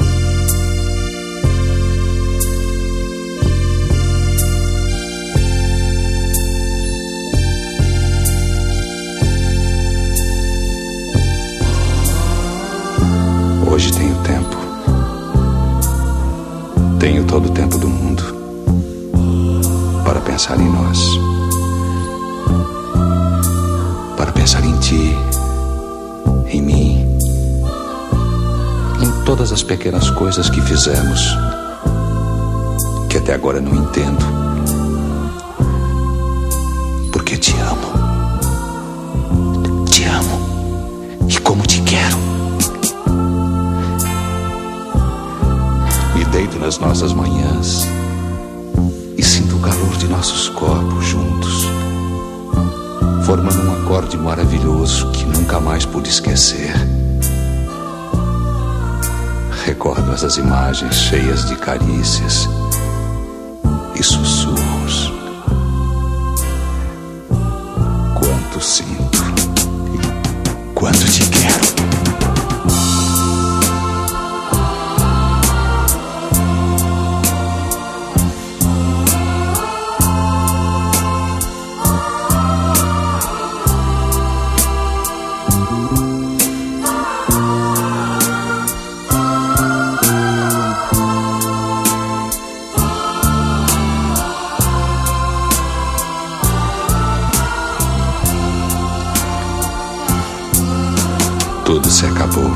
Hoje tenho tempo. Tenho todo o tempo do mundo para pensar em nós, para pensar em ti, em mim, em todas as pequenas coisas que fizemos, que até agora não entendo, porque te amo, e como te quero. Me deito nas nossas manhãs e sinto o calor de nossos corpos juntos, formando um acorde maravilhoso que nunca mais pude esquecer. Recordo essas imagens cheias de carícias e sussurros. Quanto sinto e quanto te quero. Tudo se acabou.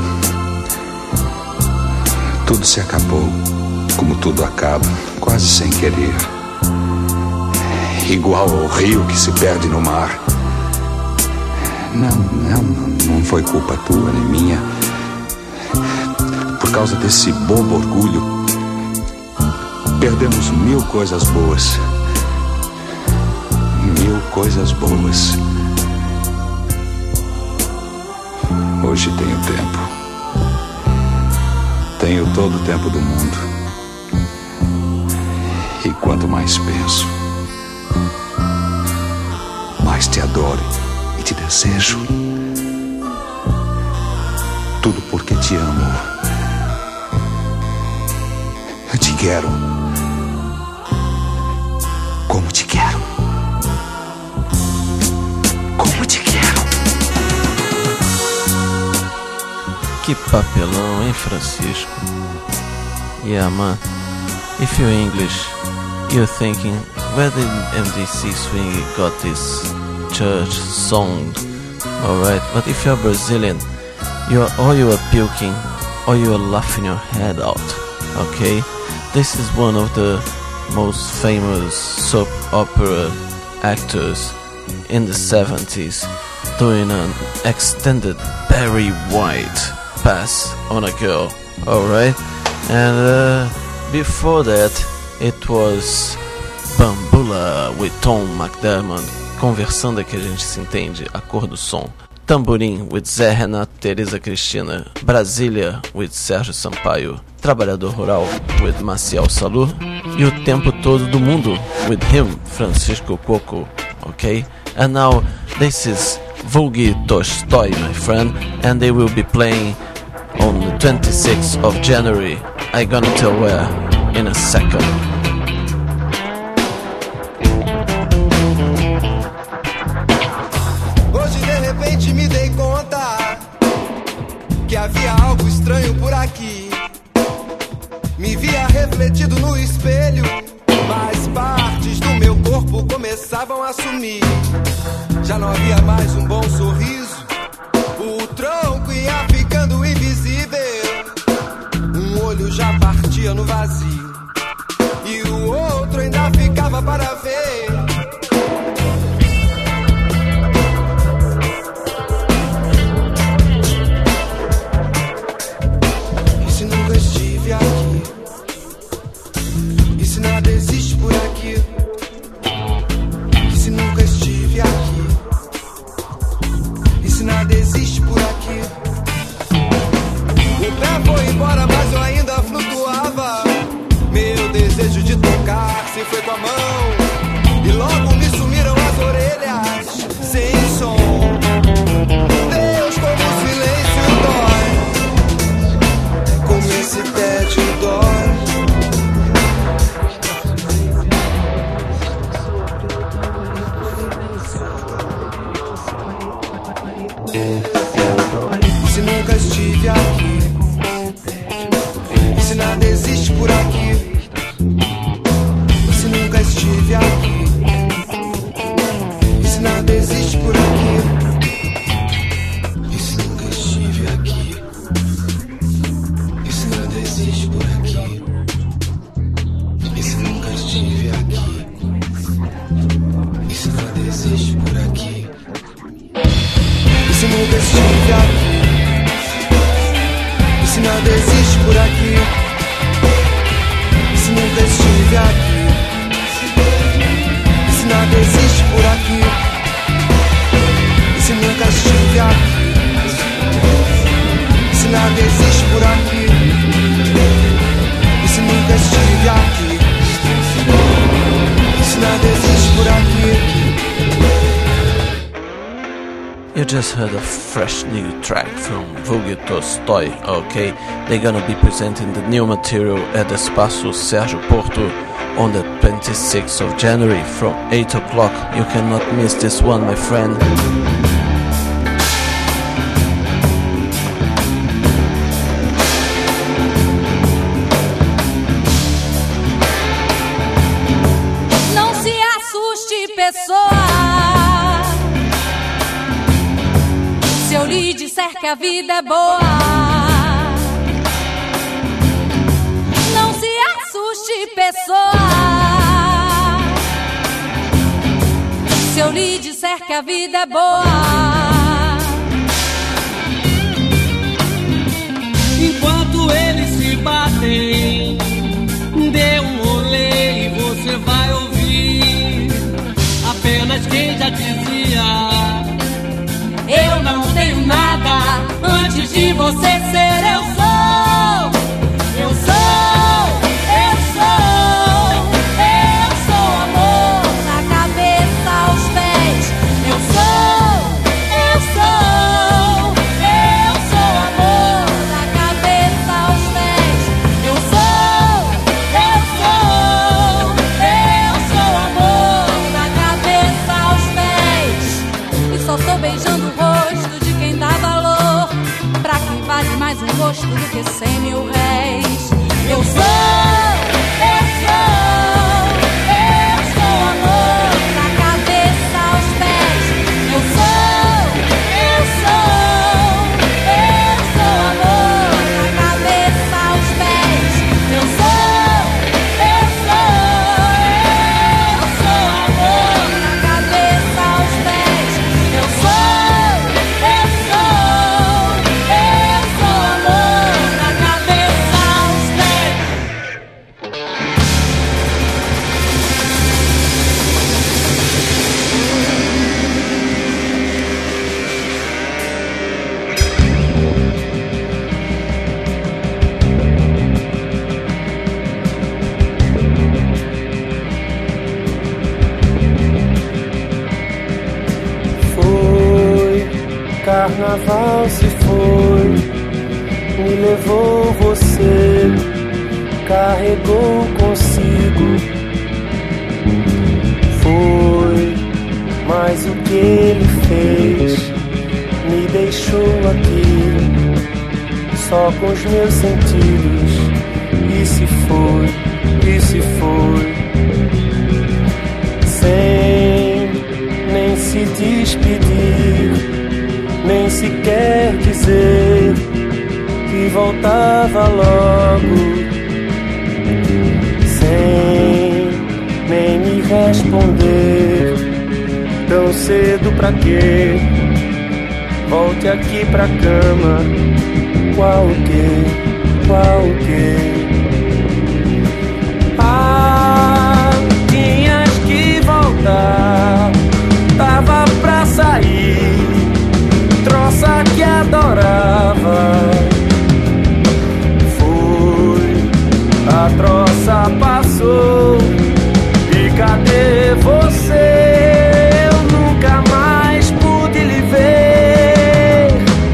Tudo se acabou, como tudo acaba, quase sem querer. Igual ao rio que se perde no mar. Não foi culpa tua nem minha. Por causa desse bobo orgulho, perdemos 1000 coisas boas. 1000 coisas boas. Hoje tenho tempo. Tenho todo o tempo do mundo. E quanto mais penso, mais te adoro e te desejo. Tudo porque te amo. Eu te quero. Como te quero. Como te quero. Que papelão, hein, Francisco? Yeah, man. If you're English, you're thinking where did MDC Swing got this church song? Alright, but if you're Brazilian, you are puking or you are laughing your head out, okay? This is one of the most famous soap opera actors in the 70s doing an extended Barry White pass on a girl, alright? And before that it was Bambula with Tom McDermott, conversando é que a gente se entende, a cor do som. Tamborim with Zé Renato, Teresa Cristina. Brasília with Sérgio Sampaio. Trabalhador Rural with Maciel Salur. E o Tempo Todo do Mundo with him, Francisco Coco, okay? And now this is Vulgi Tolstoy, my friend, and they will be playing on the 26th of January. I'm gonna tell where in a second. Hoje de repente me dei conta que havia algo estranho por aqui. Me via refletido no espelho, mas partes do meu corpo começavam a sumir. Já não havia mais um bom sorriso, o tronco ia ficando invisível. Um olho já partia no vazio e o outro ainda ficava para ver. E se nunca estive aqui? E se nada existe por aqui? E se nunca estive aqui? E se nada existe por aqui? O pé foi embora, mas eu ainda flutuava. Meu desejo de tocar se foi com a mão e logo me sumiram as orelhas sem som. Deus, como o silêncio dói, como esse tédio dói. Se nunca estive aqui, se nada existe por aqui, se nunca estive aqui, se nada existe por aqui, se nunca estive aqui, se nada existe por aqui, se nunca estive aqui, se nada existe por aqui, se nunca estive aqui. Se nada existe por aqui, se nunca estive aqui, se nada existe por aqui, se nunca estive aqui, se nada existe por aqui, se nunca estive aqui, se nada existe por aqui. You just heard a fresh new track from Vulgi Tolstoy, okay? They're gonna be presenting the new material at the Espaço Sérgio Porto on the 26th of January from 8 o'clock. You cannot miss this one, my friend. Não se assuste, pessoa, se eu lhe disser que a vida é boa. Não se assuste, pessoa, se eu lhe disser que a vida é boa. Enquanto eles se batem, dê um rolê e você vai ouvir apenas quem já dizia: eu não tenho nada, antes de você ser eu sou. Eu sou, eu sou, eu sou amor, da cabeça aos pés. eu sou, eu sou, eu sou amor, Da cabeça aos pés. eu sou, eu sou, eu sou amor, Da cabeça aos pés. E só tô beijando o rosto de quem dá valor, pra quem vale mais um rosto do que 100 mil réis. eu sou, eu sou, eu sou carnaval se foi, me levou você, carregou consigo. Foi, mas o que ele fez me deixou aqui, só com os meus sentidos. E se foi, sem nem se despedir, nem sequer dizer que voltava logo, sem nem me responder. Tão cedo pra quê? Volte aqui pra cama. Qual o quê? Qual o quê? Ah, tinhas que voltar. Tava pra sair, troça que adorava. Foi, a troça passou. E cadê você? Eu nunca mais pude lhe ver.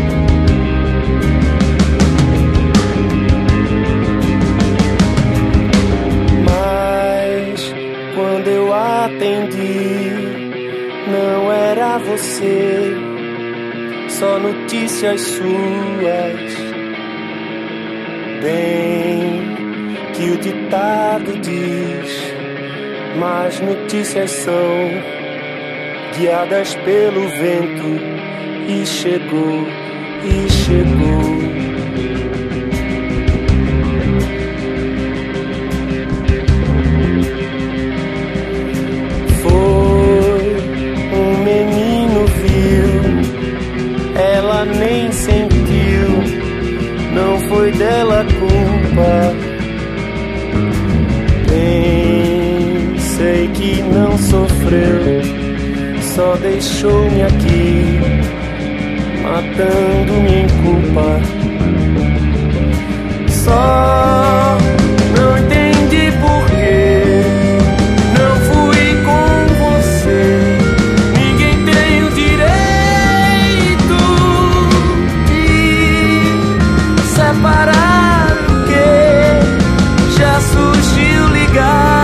Mas quando eu atendi, não era você, só notícias suas. Bem que o ditado diz, mas notícias são guiadas pelo vento. E chegou, e chegou. Foi, um menino viu, ela nem sentiu, não foi dela culpa. Sei que não sofreu, só deixou-me aqui, matando-me em culpa. Só não entendi porquê não fui com você. Ninguém tem o direito de separar o que já surgiu ligado.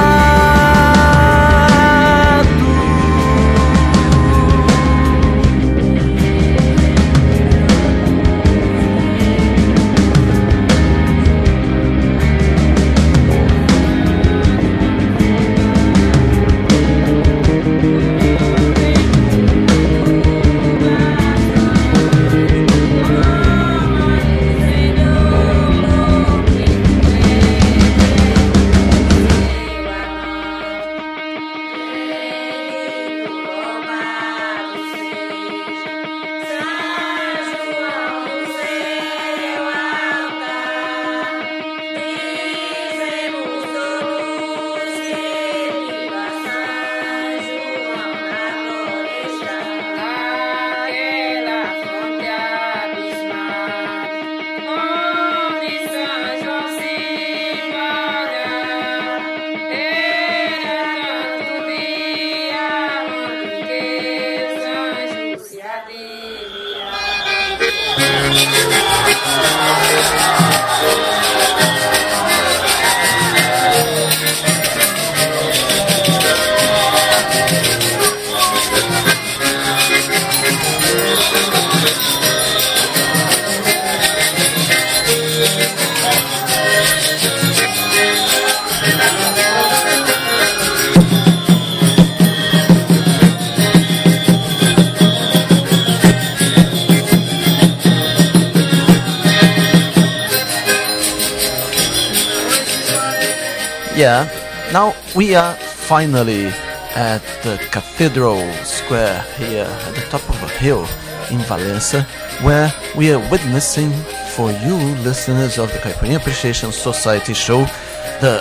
Yeah, now we are finally at the Cathedral Square here at the top of a hill in Valença, where we are witnessing for you listeners of the Caipirinha Appreciation Society show the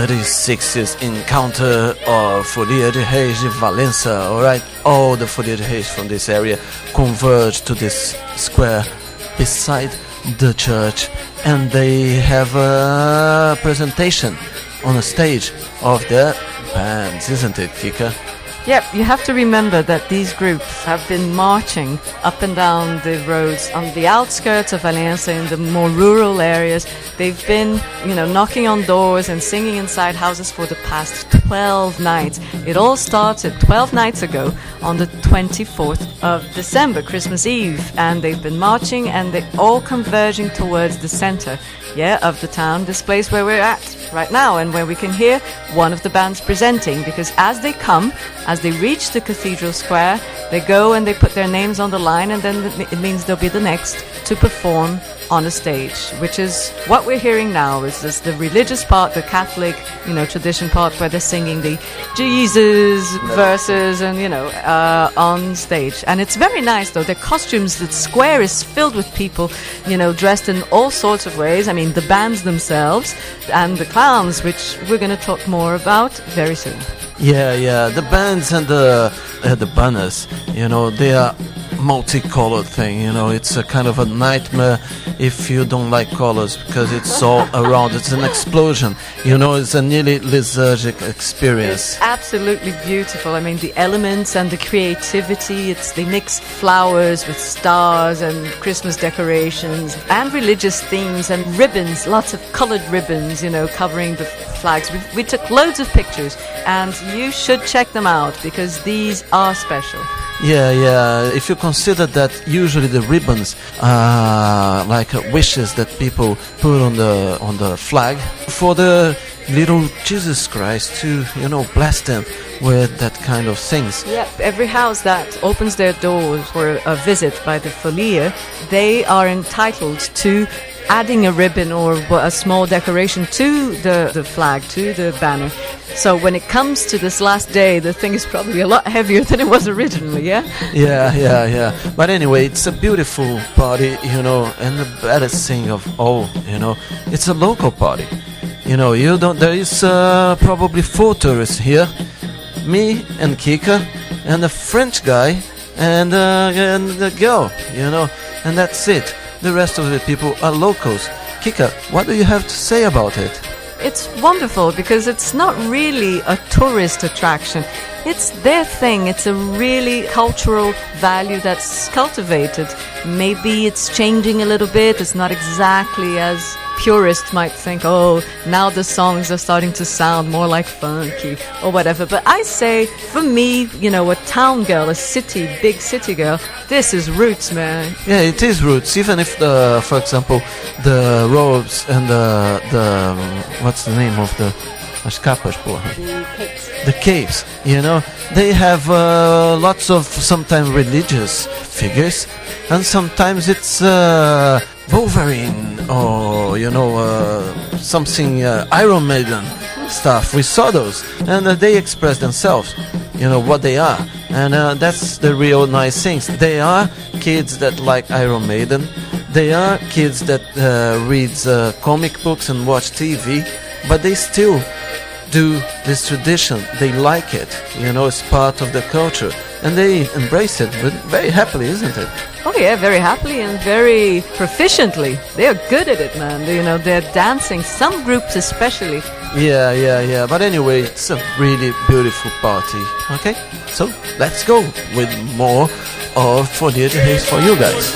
36th encounter of Folia de Reis de Valença. Alright, all the Folia de Reis from this area converge to this square beside the church, and they have a presentation on a stage of their bands, isn't it, Kika? Yep, you have to remember that these groups have been marching up and down the roads on the outskirts of Valença in the more rural areas. They've been, knocking on doors and singing inside houses for the past 12 nights. It all started 12 nights ago on the 24th of December, Christmas Eve, and they've been marching and they're all converging towards the center, of the town, this place where we're at right now and where we can hear one of the bands presenting, because as they reach the cathedral square, they go and they put their names on the line, and then it means they'll be the next to perform on a stage, which is what we're hearing now. Is this the religious part, the Catholic, tradition part, where they're singing the Jesus verses and, on stage. And it's very nice, though. Their costumes, the square is filled with people, dressed in all sorts of ways. I mean, the bands themselves and the clowns, which we're going to talk more about very soon. Yeah, the bands and the banners, they are multicolored thing, it's a kind of a nightmare if you don't like colors, because it's all around. It's an explosion, it's a nearly lethargic experience. It's absolutely beautiful. I mean, the elements and the creativity, they mix flowers with stars and Christmas decorations and religious themes and ribbons, lots of colored ribbons, covering the flags. We took loads of pictures, and you should check them out because these are special. Yeah. If you consider that usually the ribbons are like wishes that people put on the flag for the little Jesus Christ to, bless them with that kind of things. Yeah, every house that opens their doors for a visit by the Folia, they are entitled to adding a ribbon or a small decoration to the flag, to the banner. So when it comes to this last day, the thing is probably a lot heavier than it was originally, yeah? Yeah. But anyway, it's a beautiful party, and the best thing of all, it's a local party. There is probably 4 tourists here. Me and Kika and a French guy and the girl, and that's it. The rest of the people are locals. Kika, what do you have to say about it? It's wonderful because it's not really a tourist attraction. It's their thing. It's a really cultural value that's cultivated. Maybe it's changing a little bit. It's not exactly as purists might think, now the songs are starting to sound more like funky or whatever. But I say, for me, a town girl, big city girl, this is roots, man. Yeah, it is roots. Even if for example, the robes and the what's the name of as capas, porra? The capes, they have lots of sometimes religious figures, and sometimes it's Wolverine or something Iron Maiden stuff. We saw those, and they express themselves, what they are, and that's the real nice things. They are kids that like Iron Maiden. They are kids that reads comic books and watch TV, but they still do this tradition. They like it, it's part of the culture, and they embrace it very happily, isn't it? Oh yeah, very happily and very proficiently. They are good at it, man. They're dancing, some groups especially. Yeah. But anyway, it's a really beautiful party. Okay, so let's go with more of Folia de Reis for you guys.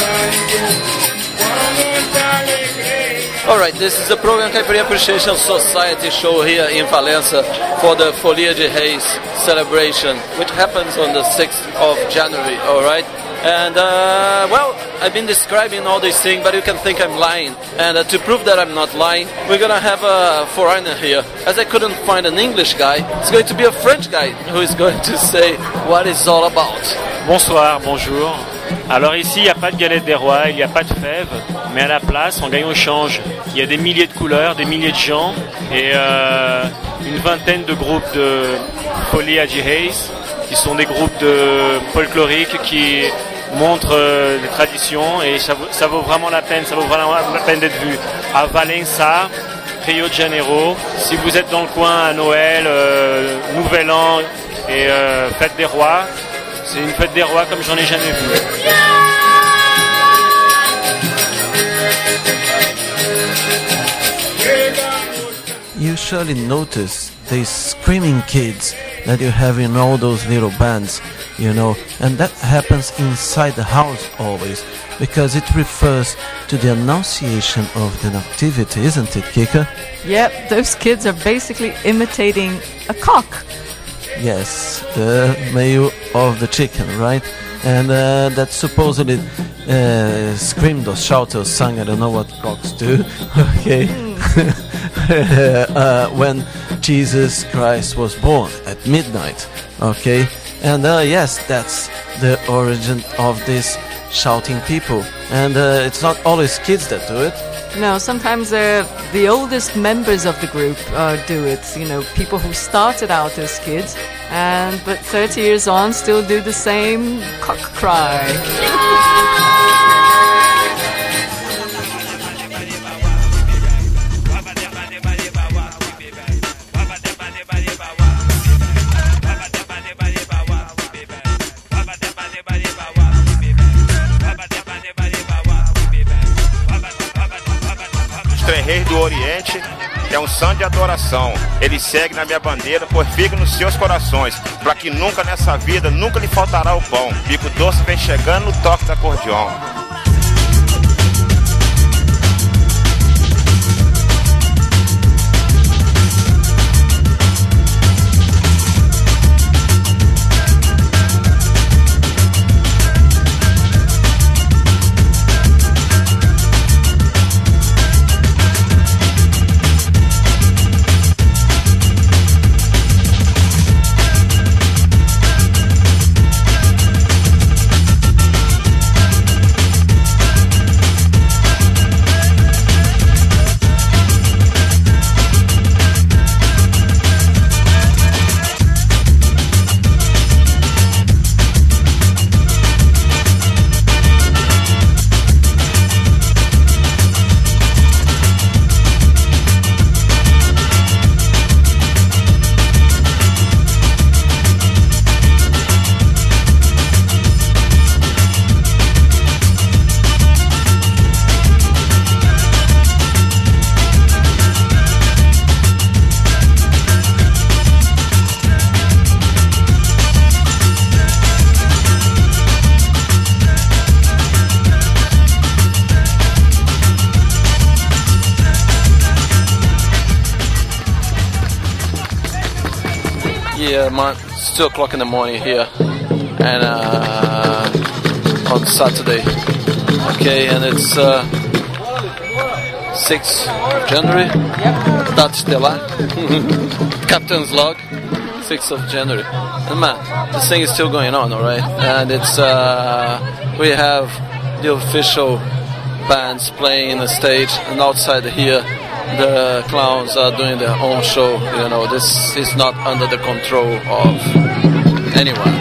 Alright, this is the program Caipirinha Appreciation Society show here in Valença for the Folia de Reis celebration, which happens on the 6th of January, alright? And, I've been describing all these things, but you can think I'm lying. And to prove that I'm not lying, we're gonna have a foreigner here. As I couldn't find an English guy, it's going to be a French guy who is going to say what it's all about. Bonsoir, bonjour. Alors ici, il n'y a pas de galette des rois, il n'y a pas de fèves, mais à la place, on gagne au change. Il y a des milliers de couleurs, des milliers de gens, et une vingtaine de groupes de Folia de Reis, qui sont des groupes folkloriques qui montrent des traditions, et ça vaut vraiment la peine, d'être vu. À Valença, Rio de Janeiro, si vous êtes dans le coin à Noël, Nouvel An et Fête des Rois, c'est une fête des rois comme j'en ai jamais vu. You surely notice these screaming kids that you have in all those little bands, you know, and that happens inside the house always, because it refers to the annunciation of the nativity, isn't it, Kika? Yep, those kids are basically imitating a cock. Yes, the male of the chicken, right? And that supposedly screamed or shouted or sang, I don't know what cocks do, okay, when Jesus Christ was born at midnight, okay? And yes, that's the origin of this shouting people. And it's not always kids that do it. No, sometimes the oldest members of the group do it. You know, people who started out as kids, but 30 years on still do the same cock cry. Reis do Oriente é um santo de adoração. Ele segue na minha bandeira, pois fica nos seus corações, para que nunca nessa vida, nunca lhe faltará o pão. Bico doce vem chegando no toque do acordeão. Yeah, man, it's 2 o'clock in the morning here, and on Saturday, okay, and it's 6th of January, Data Stellar, Captain's Log, 6th of January, and man, this thing is still going on, alright, and it's, we have the official bands playing the stage, and outside here, the clowns are doing their own show, you know, this is not under the control of anyone.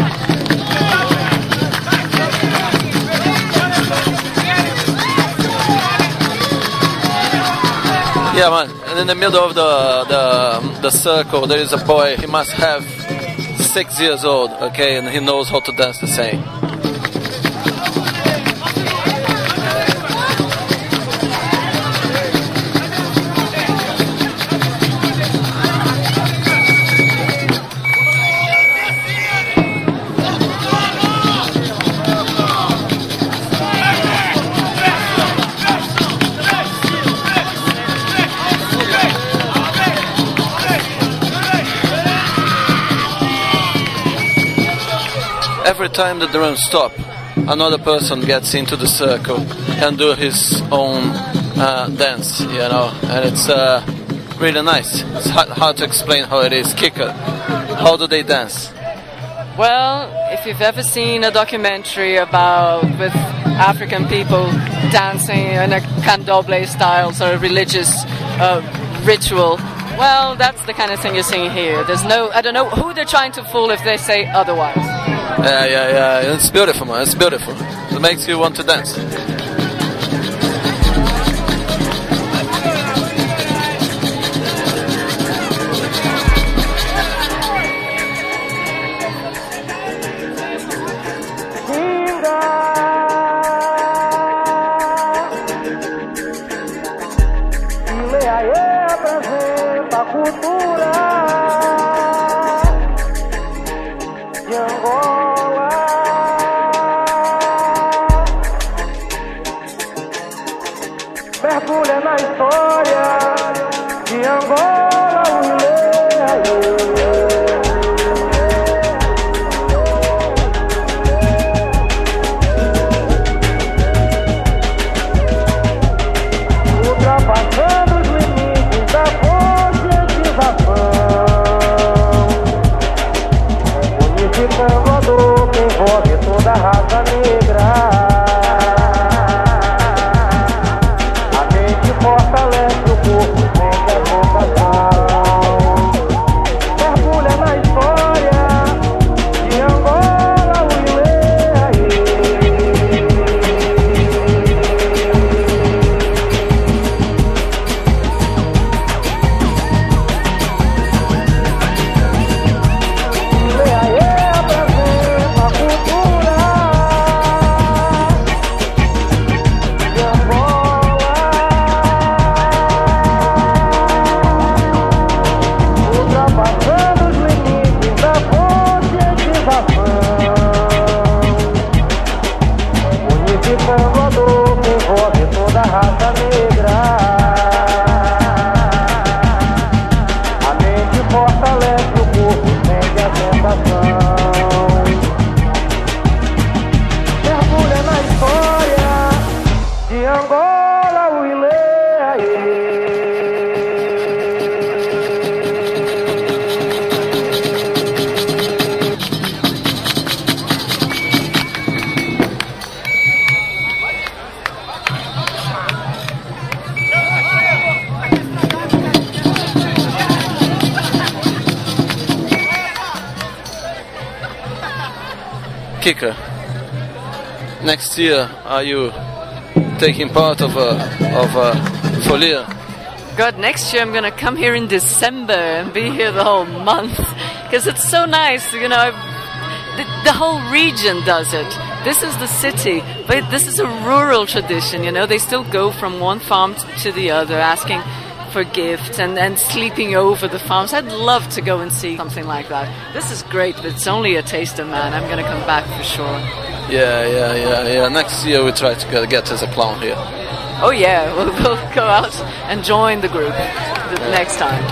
Yeah, man, and in the middle of the circle there is a boy, he must have 6 years old, okay, and he knows how to dance the same. Every time the drums stop, another person gets into the circle and do his own dance, you know, and it's really nice. It's hard to explain how it is. Kika, how do they dance? Well, if you've ever seen a documentary with African people dancing in a candomblé style, sort of religious ritual, well, that's the kind of thing you're seeing here. I don't know who they're trying to fool if they say otherwise. Yeah, it's beautiful, man, it's beautiful. It makes you want to dance. de Angola. Mergulha na história de Angola, ultrapassando os limites da conscientização, unificando a dor que envolve toda a raça negra. Fortalece o corpo, sente a vocação. Mergulha na história de Angola, apresenta a cultura de Angola. Ultrapassando os limites da conscientização, unificando a dor que envolve toda a raça negra. A mente fortalece o corpo, sente a sensação. Mergulha na história de Angola, Uilê. Kika, next year are you taking part of Folia? God, next year I'm gonna come here in December and be here the whole month because it's so nice, you know. The whole region does it. This is the city, but this is a rural tradition, you know. They still go from one farm to the other asking for gifts and sleeping over the farms. I'd love to go and see something like that. This is great, but it's only a taster, man. I'm going to come back for sure. Yeah. Next year we try to get as a clown here. Oh yeah, we'll go out and join the group the next time.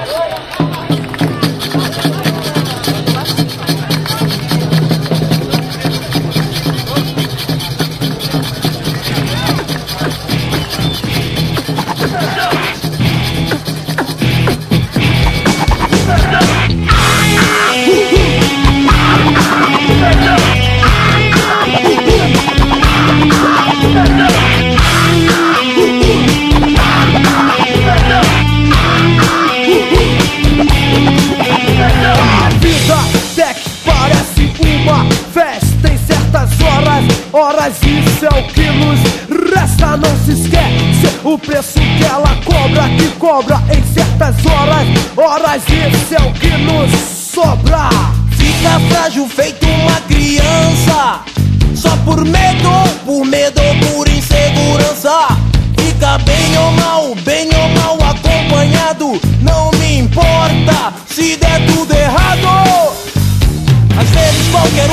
Horas, isso é o que nos resta, não se esquece o preço que ela cobra, que cobra em certas horas. Horas, isso é o que nos sobra. Fica frágil feito uma criança, só por medo ou por insegurança. Fica bem ou mal acompanhado, não me importa se der tudo errado. Às vezes qualquer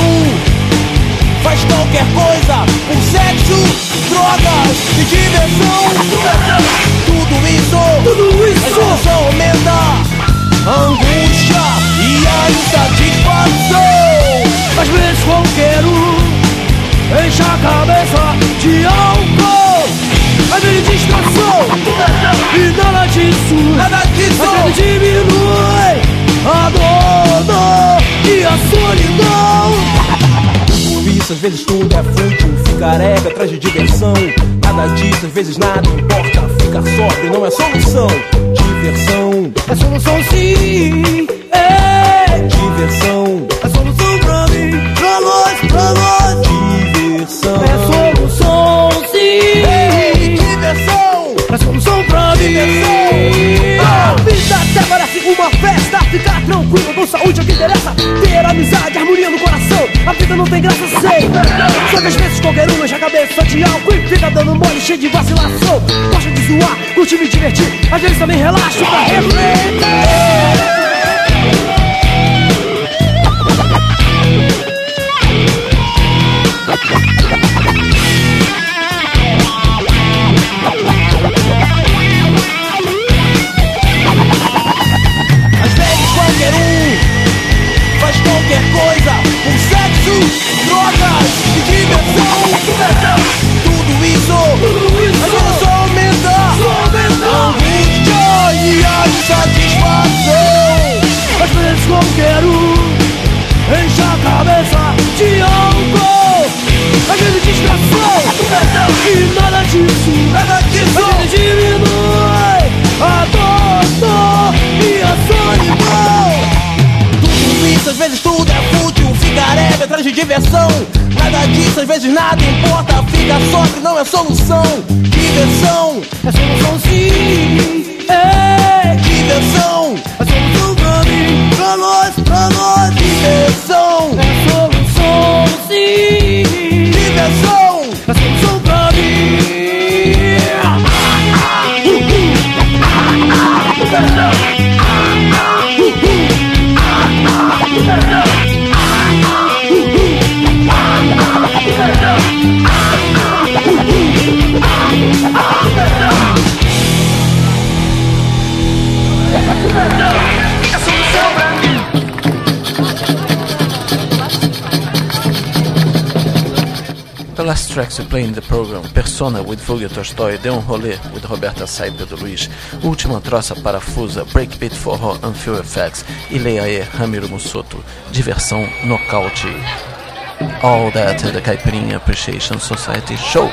faz qualquer coisa por sexo, drogas e diversão. Tudo isso, a expansão aumenta a angústia e a insatisfação. Às vezes qualquer enche a cabeça de álcool, mas ele distração e nada disso mas ele diminui a dor e a solidão. Às vezes tudo é fútil, ficar careca atrás de diversão. Nada disso, às vezes nada importa. Ficar sóbrio não é solução. Diversão é solução sim, diversão é solução pra mim, pra nós. Diversão é solução sim, diversão é solução pra mim. A vida até parece uma festa. Ficar tranquilo, com saúde é o que interessa. Ter amizade, harmonia no coração. A vida não tem graça sem. Só que às vezes qualquer um enche a cabeça de álcool e fica dando mole, cheio de vacilação. Gosta de zoar, curte me divertir. Às vezes também relaxo pra refletir. coisa, por sexo, drogas e diversão. Tudo isso só aumenta a angústia e a insatisfação. Às vezes qualquer enche a cabeça de álcool, às vezes distração, e nada disso diminui a dor e a solidão. Tudo isso, às vezes tudo é fútil, fica leve atrás de diversão. Nada disso, às vezes nada importa, fica só que não é solução. Diversão é solução sim, diversão é solução pra mim, pra nós, diversão é solução sim, diversão é solução pra mim. The last tracks we play in the program, Persona with Fulvio Tolstói, Deu Rolê with Roberta Sá e Pedro Luiz, Última Troça Parafusa, Breakbeat Forró and Few Effects, e Leia E, Ramiro Mussoto, Diversão Nocaute. All that at the Caipirinha Appreciation Society Show.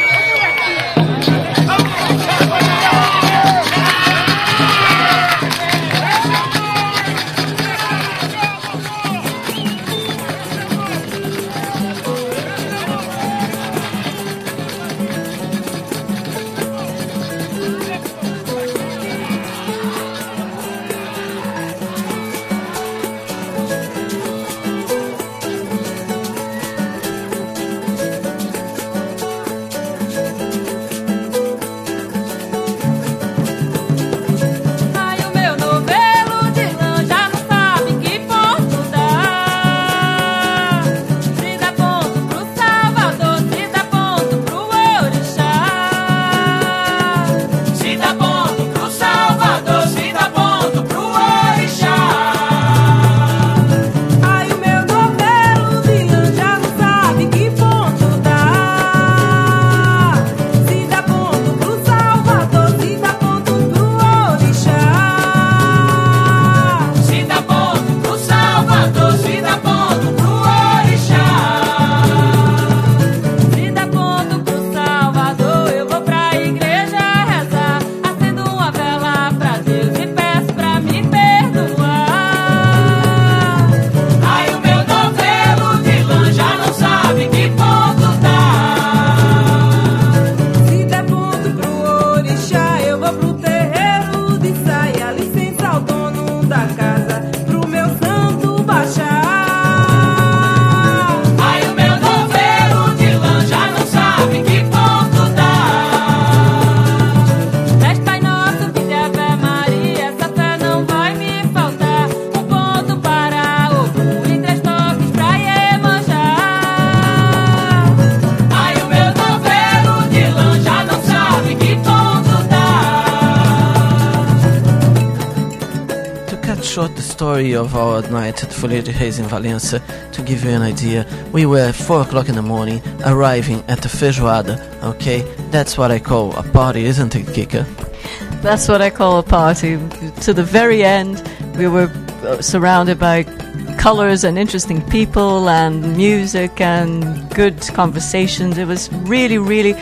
Short the story of our night at Folha de Reis in Valencia. To give you an idea, we were at 4 o'clock in the morning, arriving at the Feijoada, okay? That's what I call a party, isn't it, Kika? That's what I call a party. To the very end, we were surrounded by colors and interesting people and music and good conversations. It was really, really...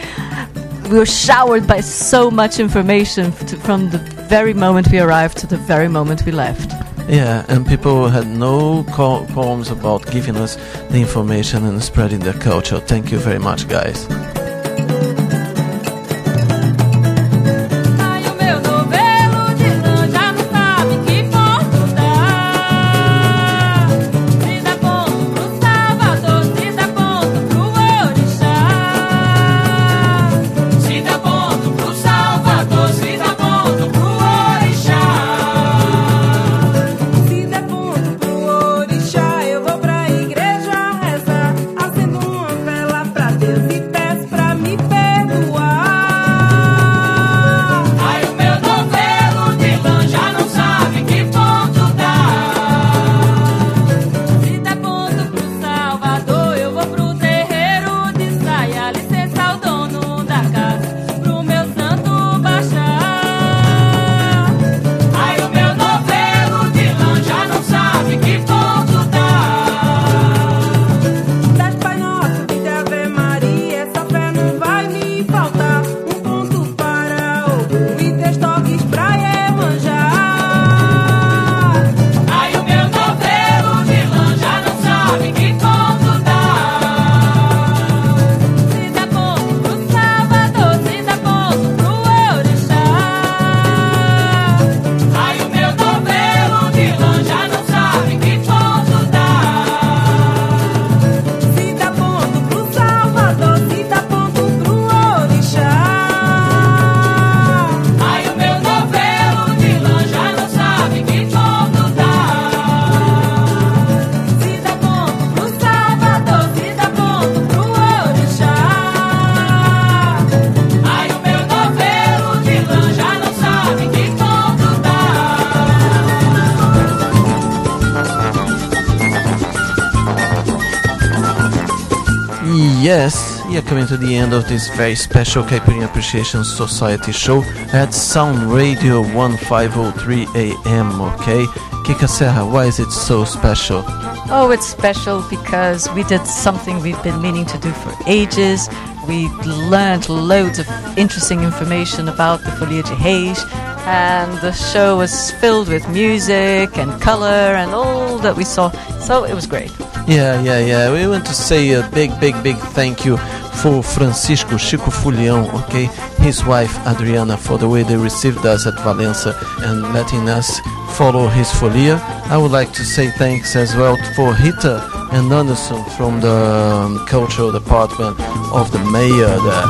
We were showered by so much information from the very moment we arrived to the very moment we left. Yeah, and people had no qualms about giving us the information and spreading their culture. Thank you very much, guys. Deus e peço pra Yes, we are coming to the end of this very special Caipirinha Appreciation Society show at Sound Radio 1503 AM, okay? Kika Serra, why is it so special? Oh, it's special because we did something we've been meaning to do for ages. We learned loads of interesting information about the Folia de Reis, and the show was filled with music and color and all that we saw, so it was great. Yeah. We want to say a big thank you for Francisco Chico Fulião, okay? His wife Adriana, for the way they received us at Valença and letting us follow his Folia. I would like to say thanks as well for Rita and Anderson from the cultural department of the mayor there.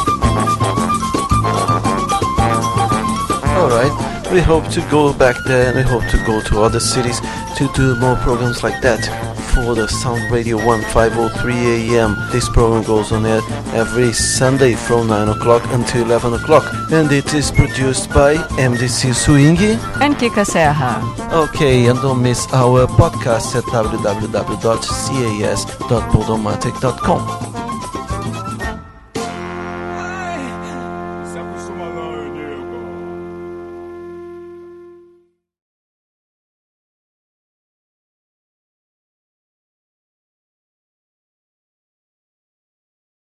Alright, we hope to go back there and we hope to go to other cities to do more programs like that for the Sound Radio 1503 AM. This program goes on air every Sunday from 9 o'clock until 11 o'clock, and it is produced by MDC Swing and Kika Serra. Okay, and don't miss our podcast at www.cas.podomatic.com.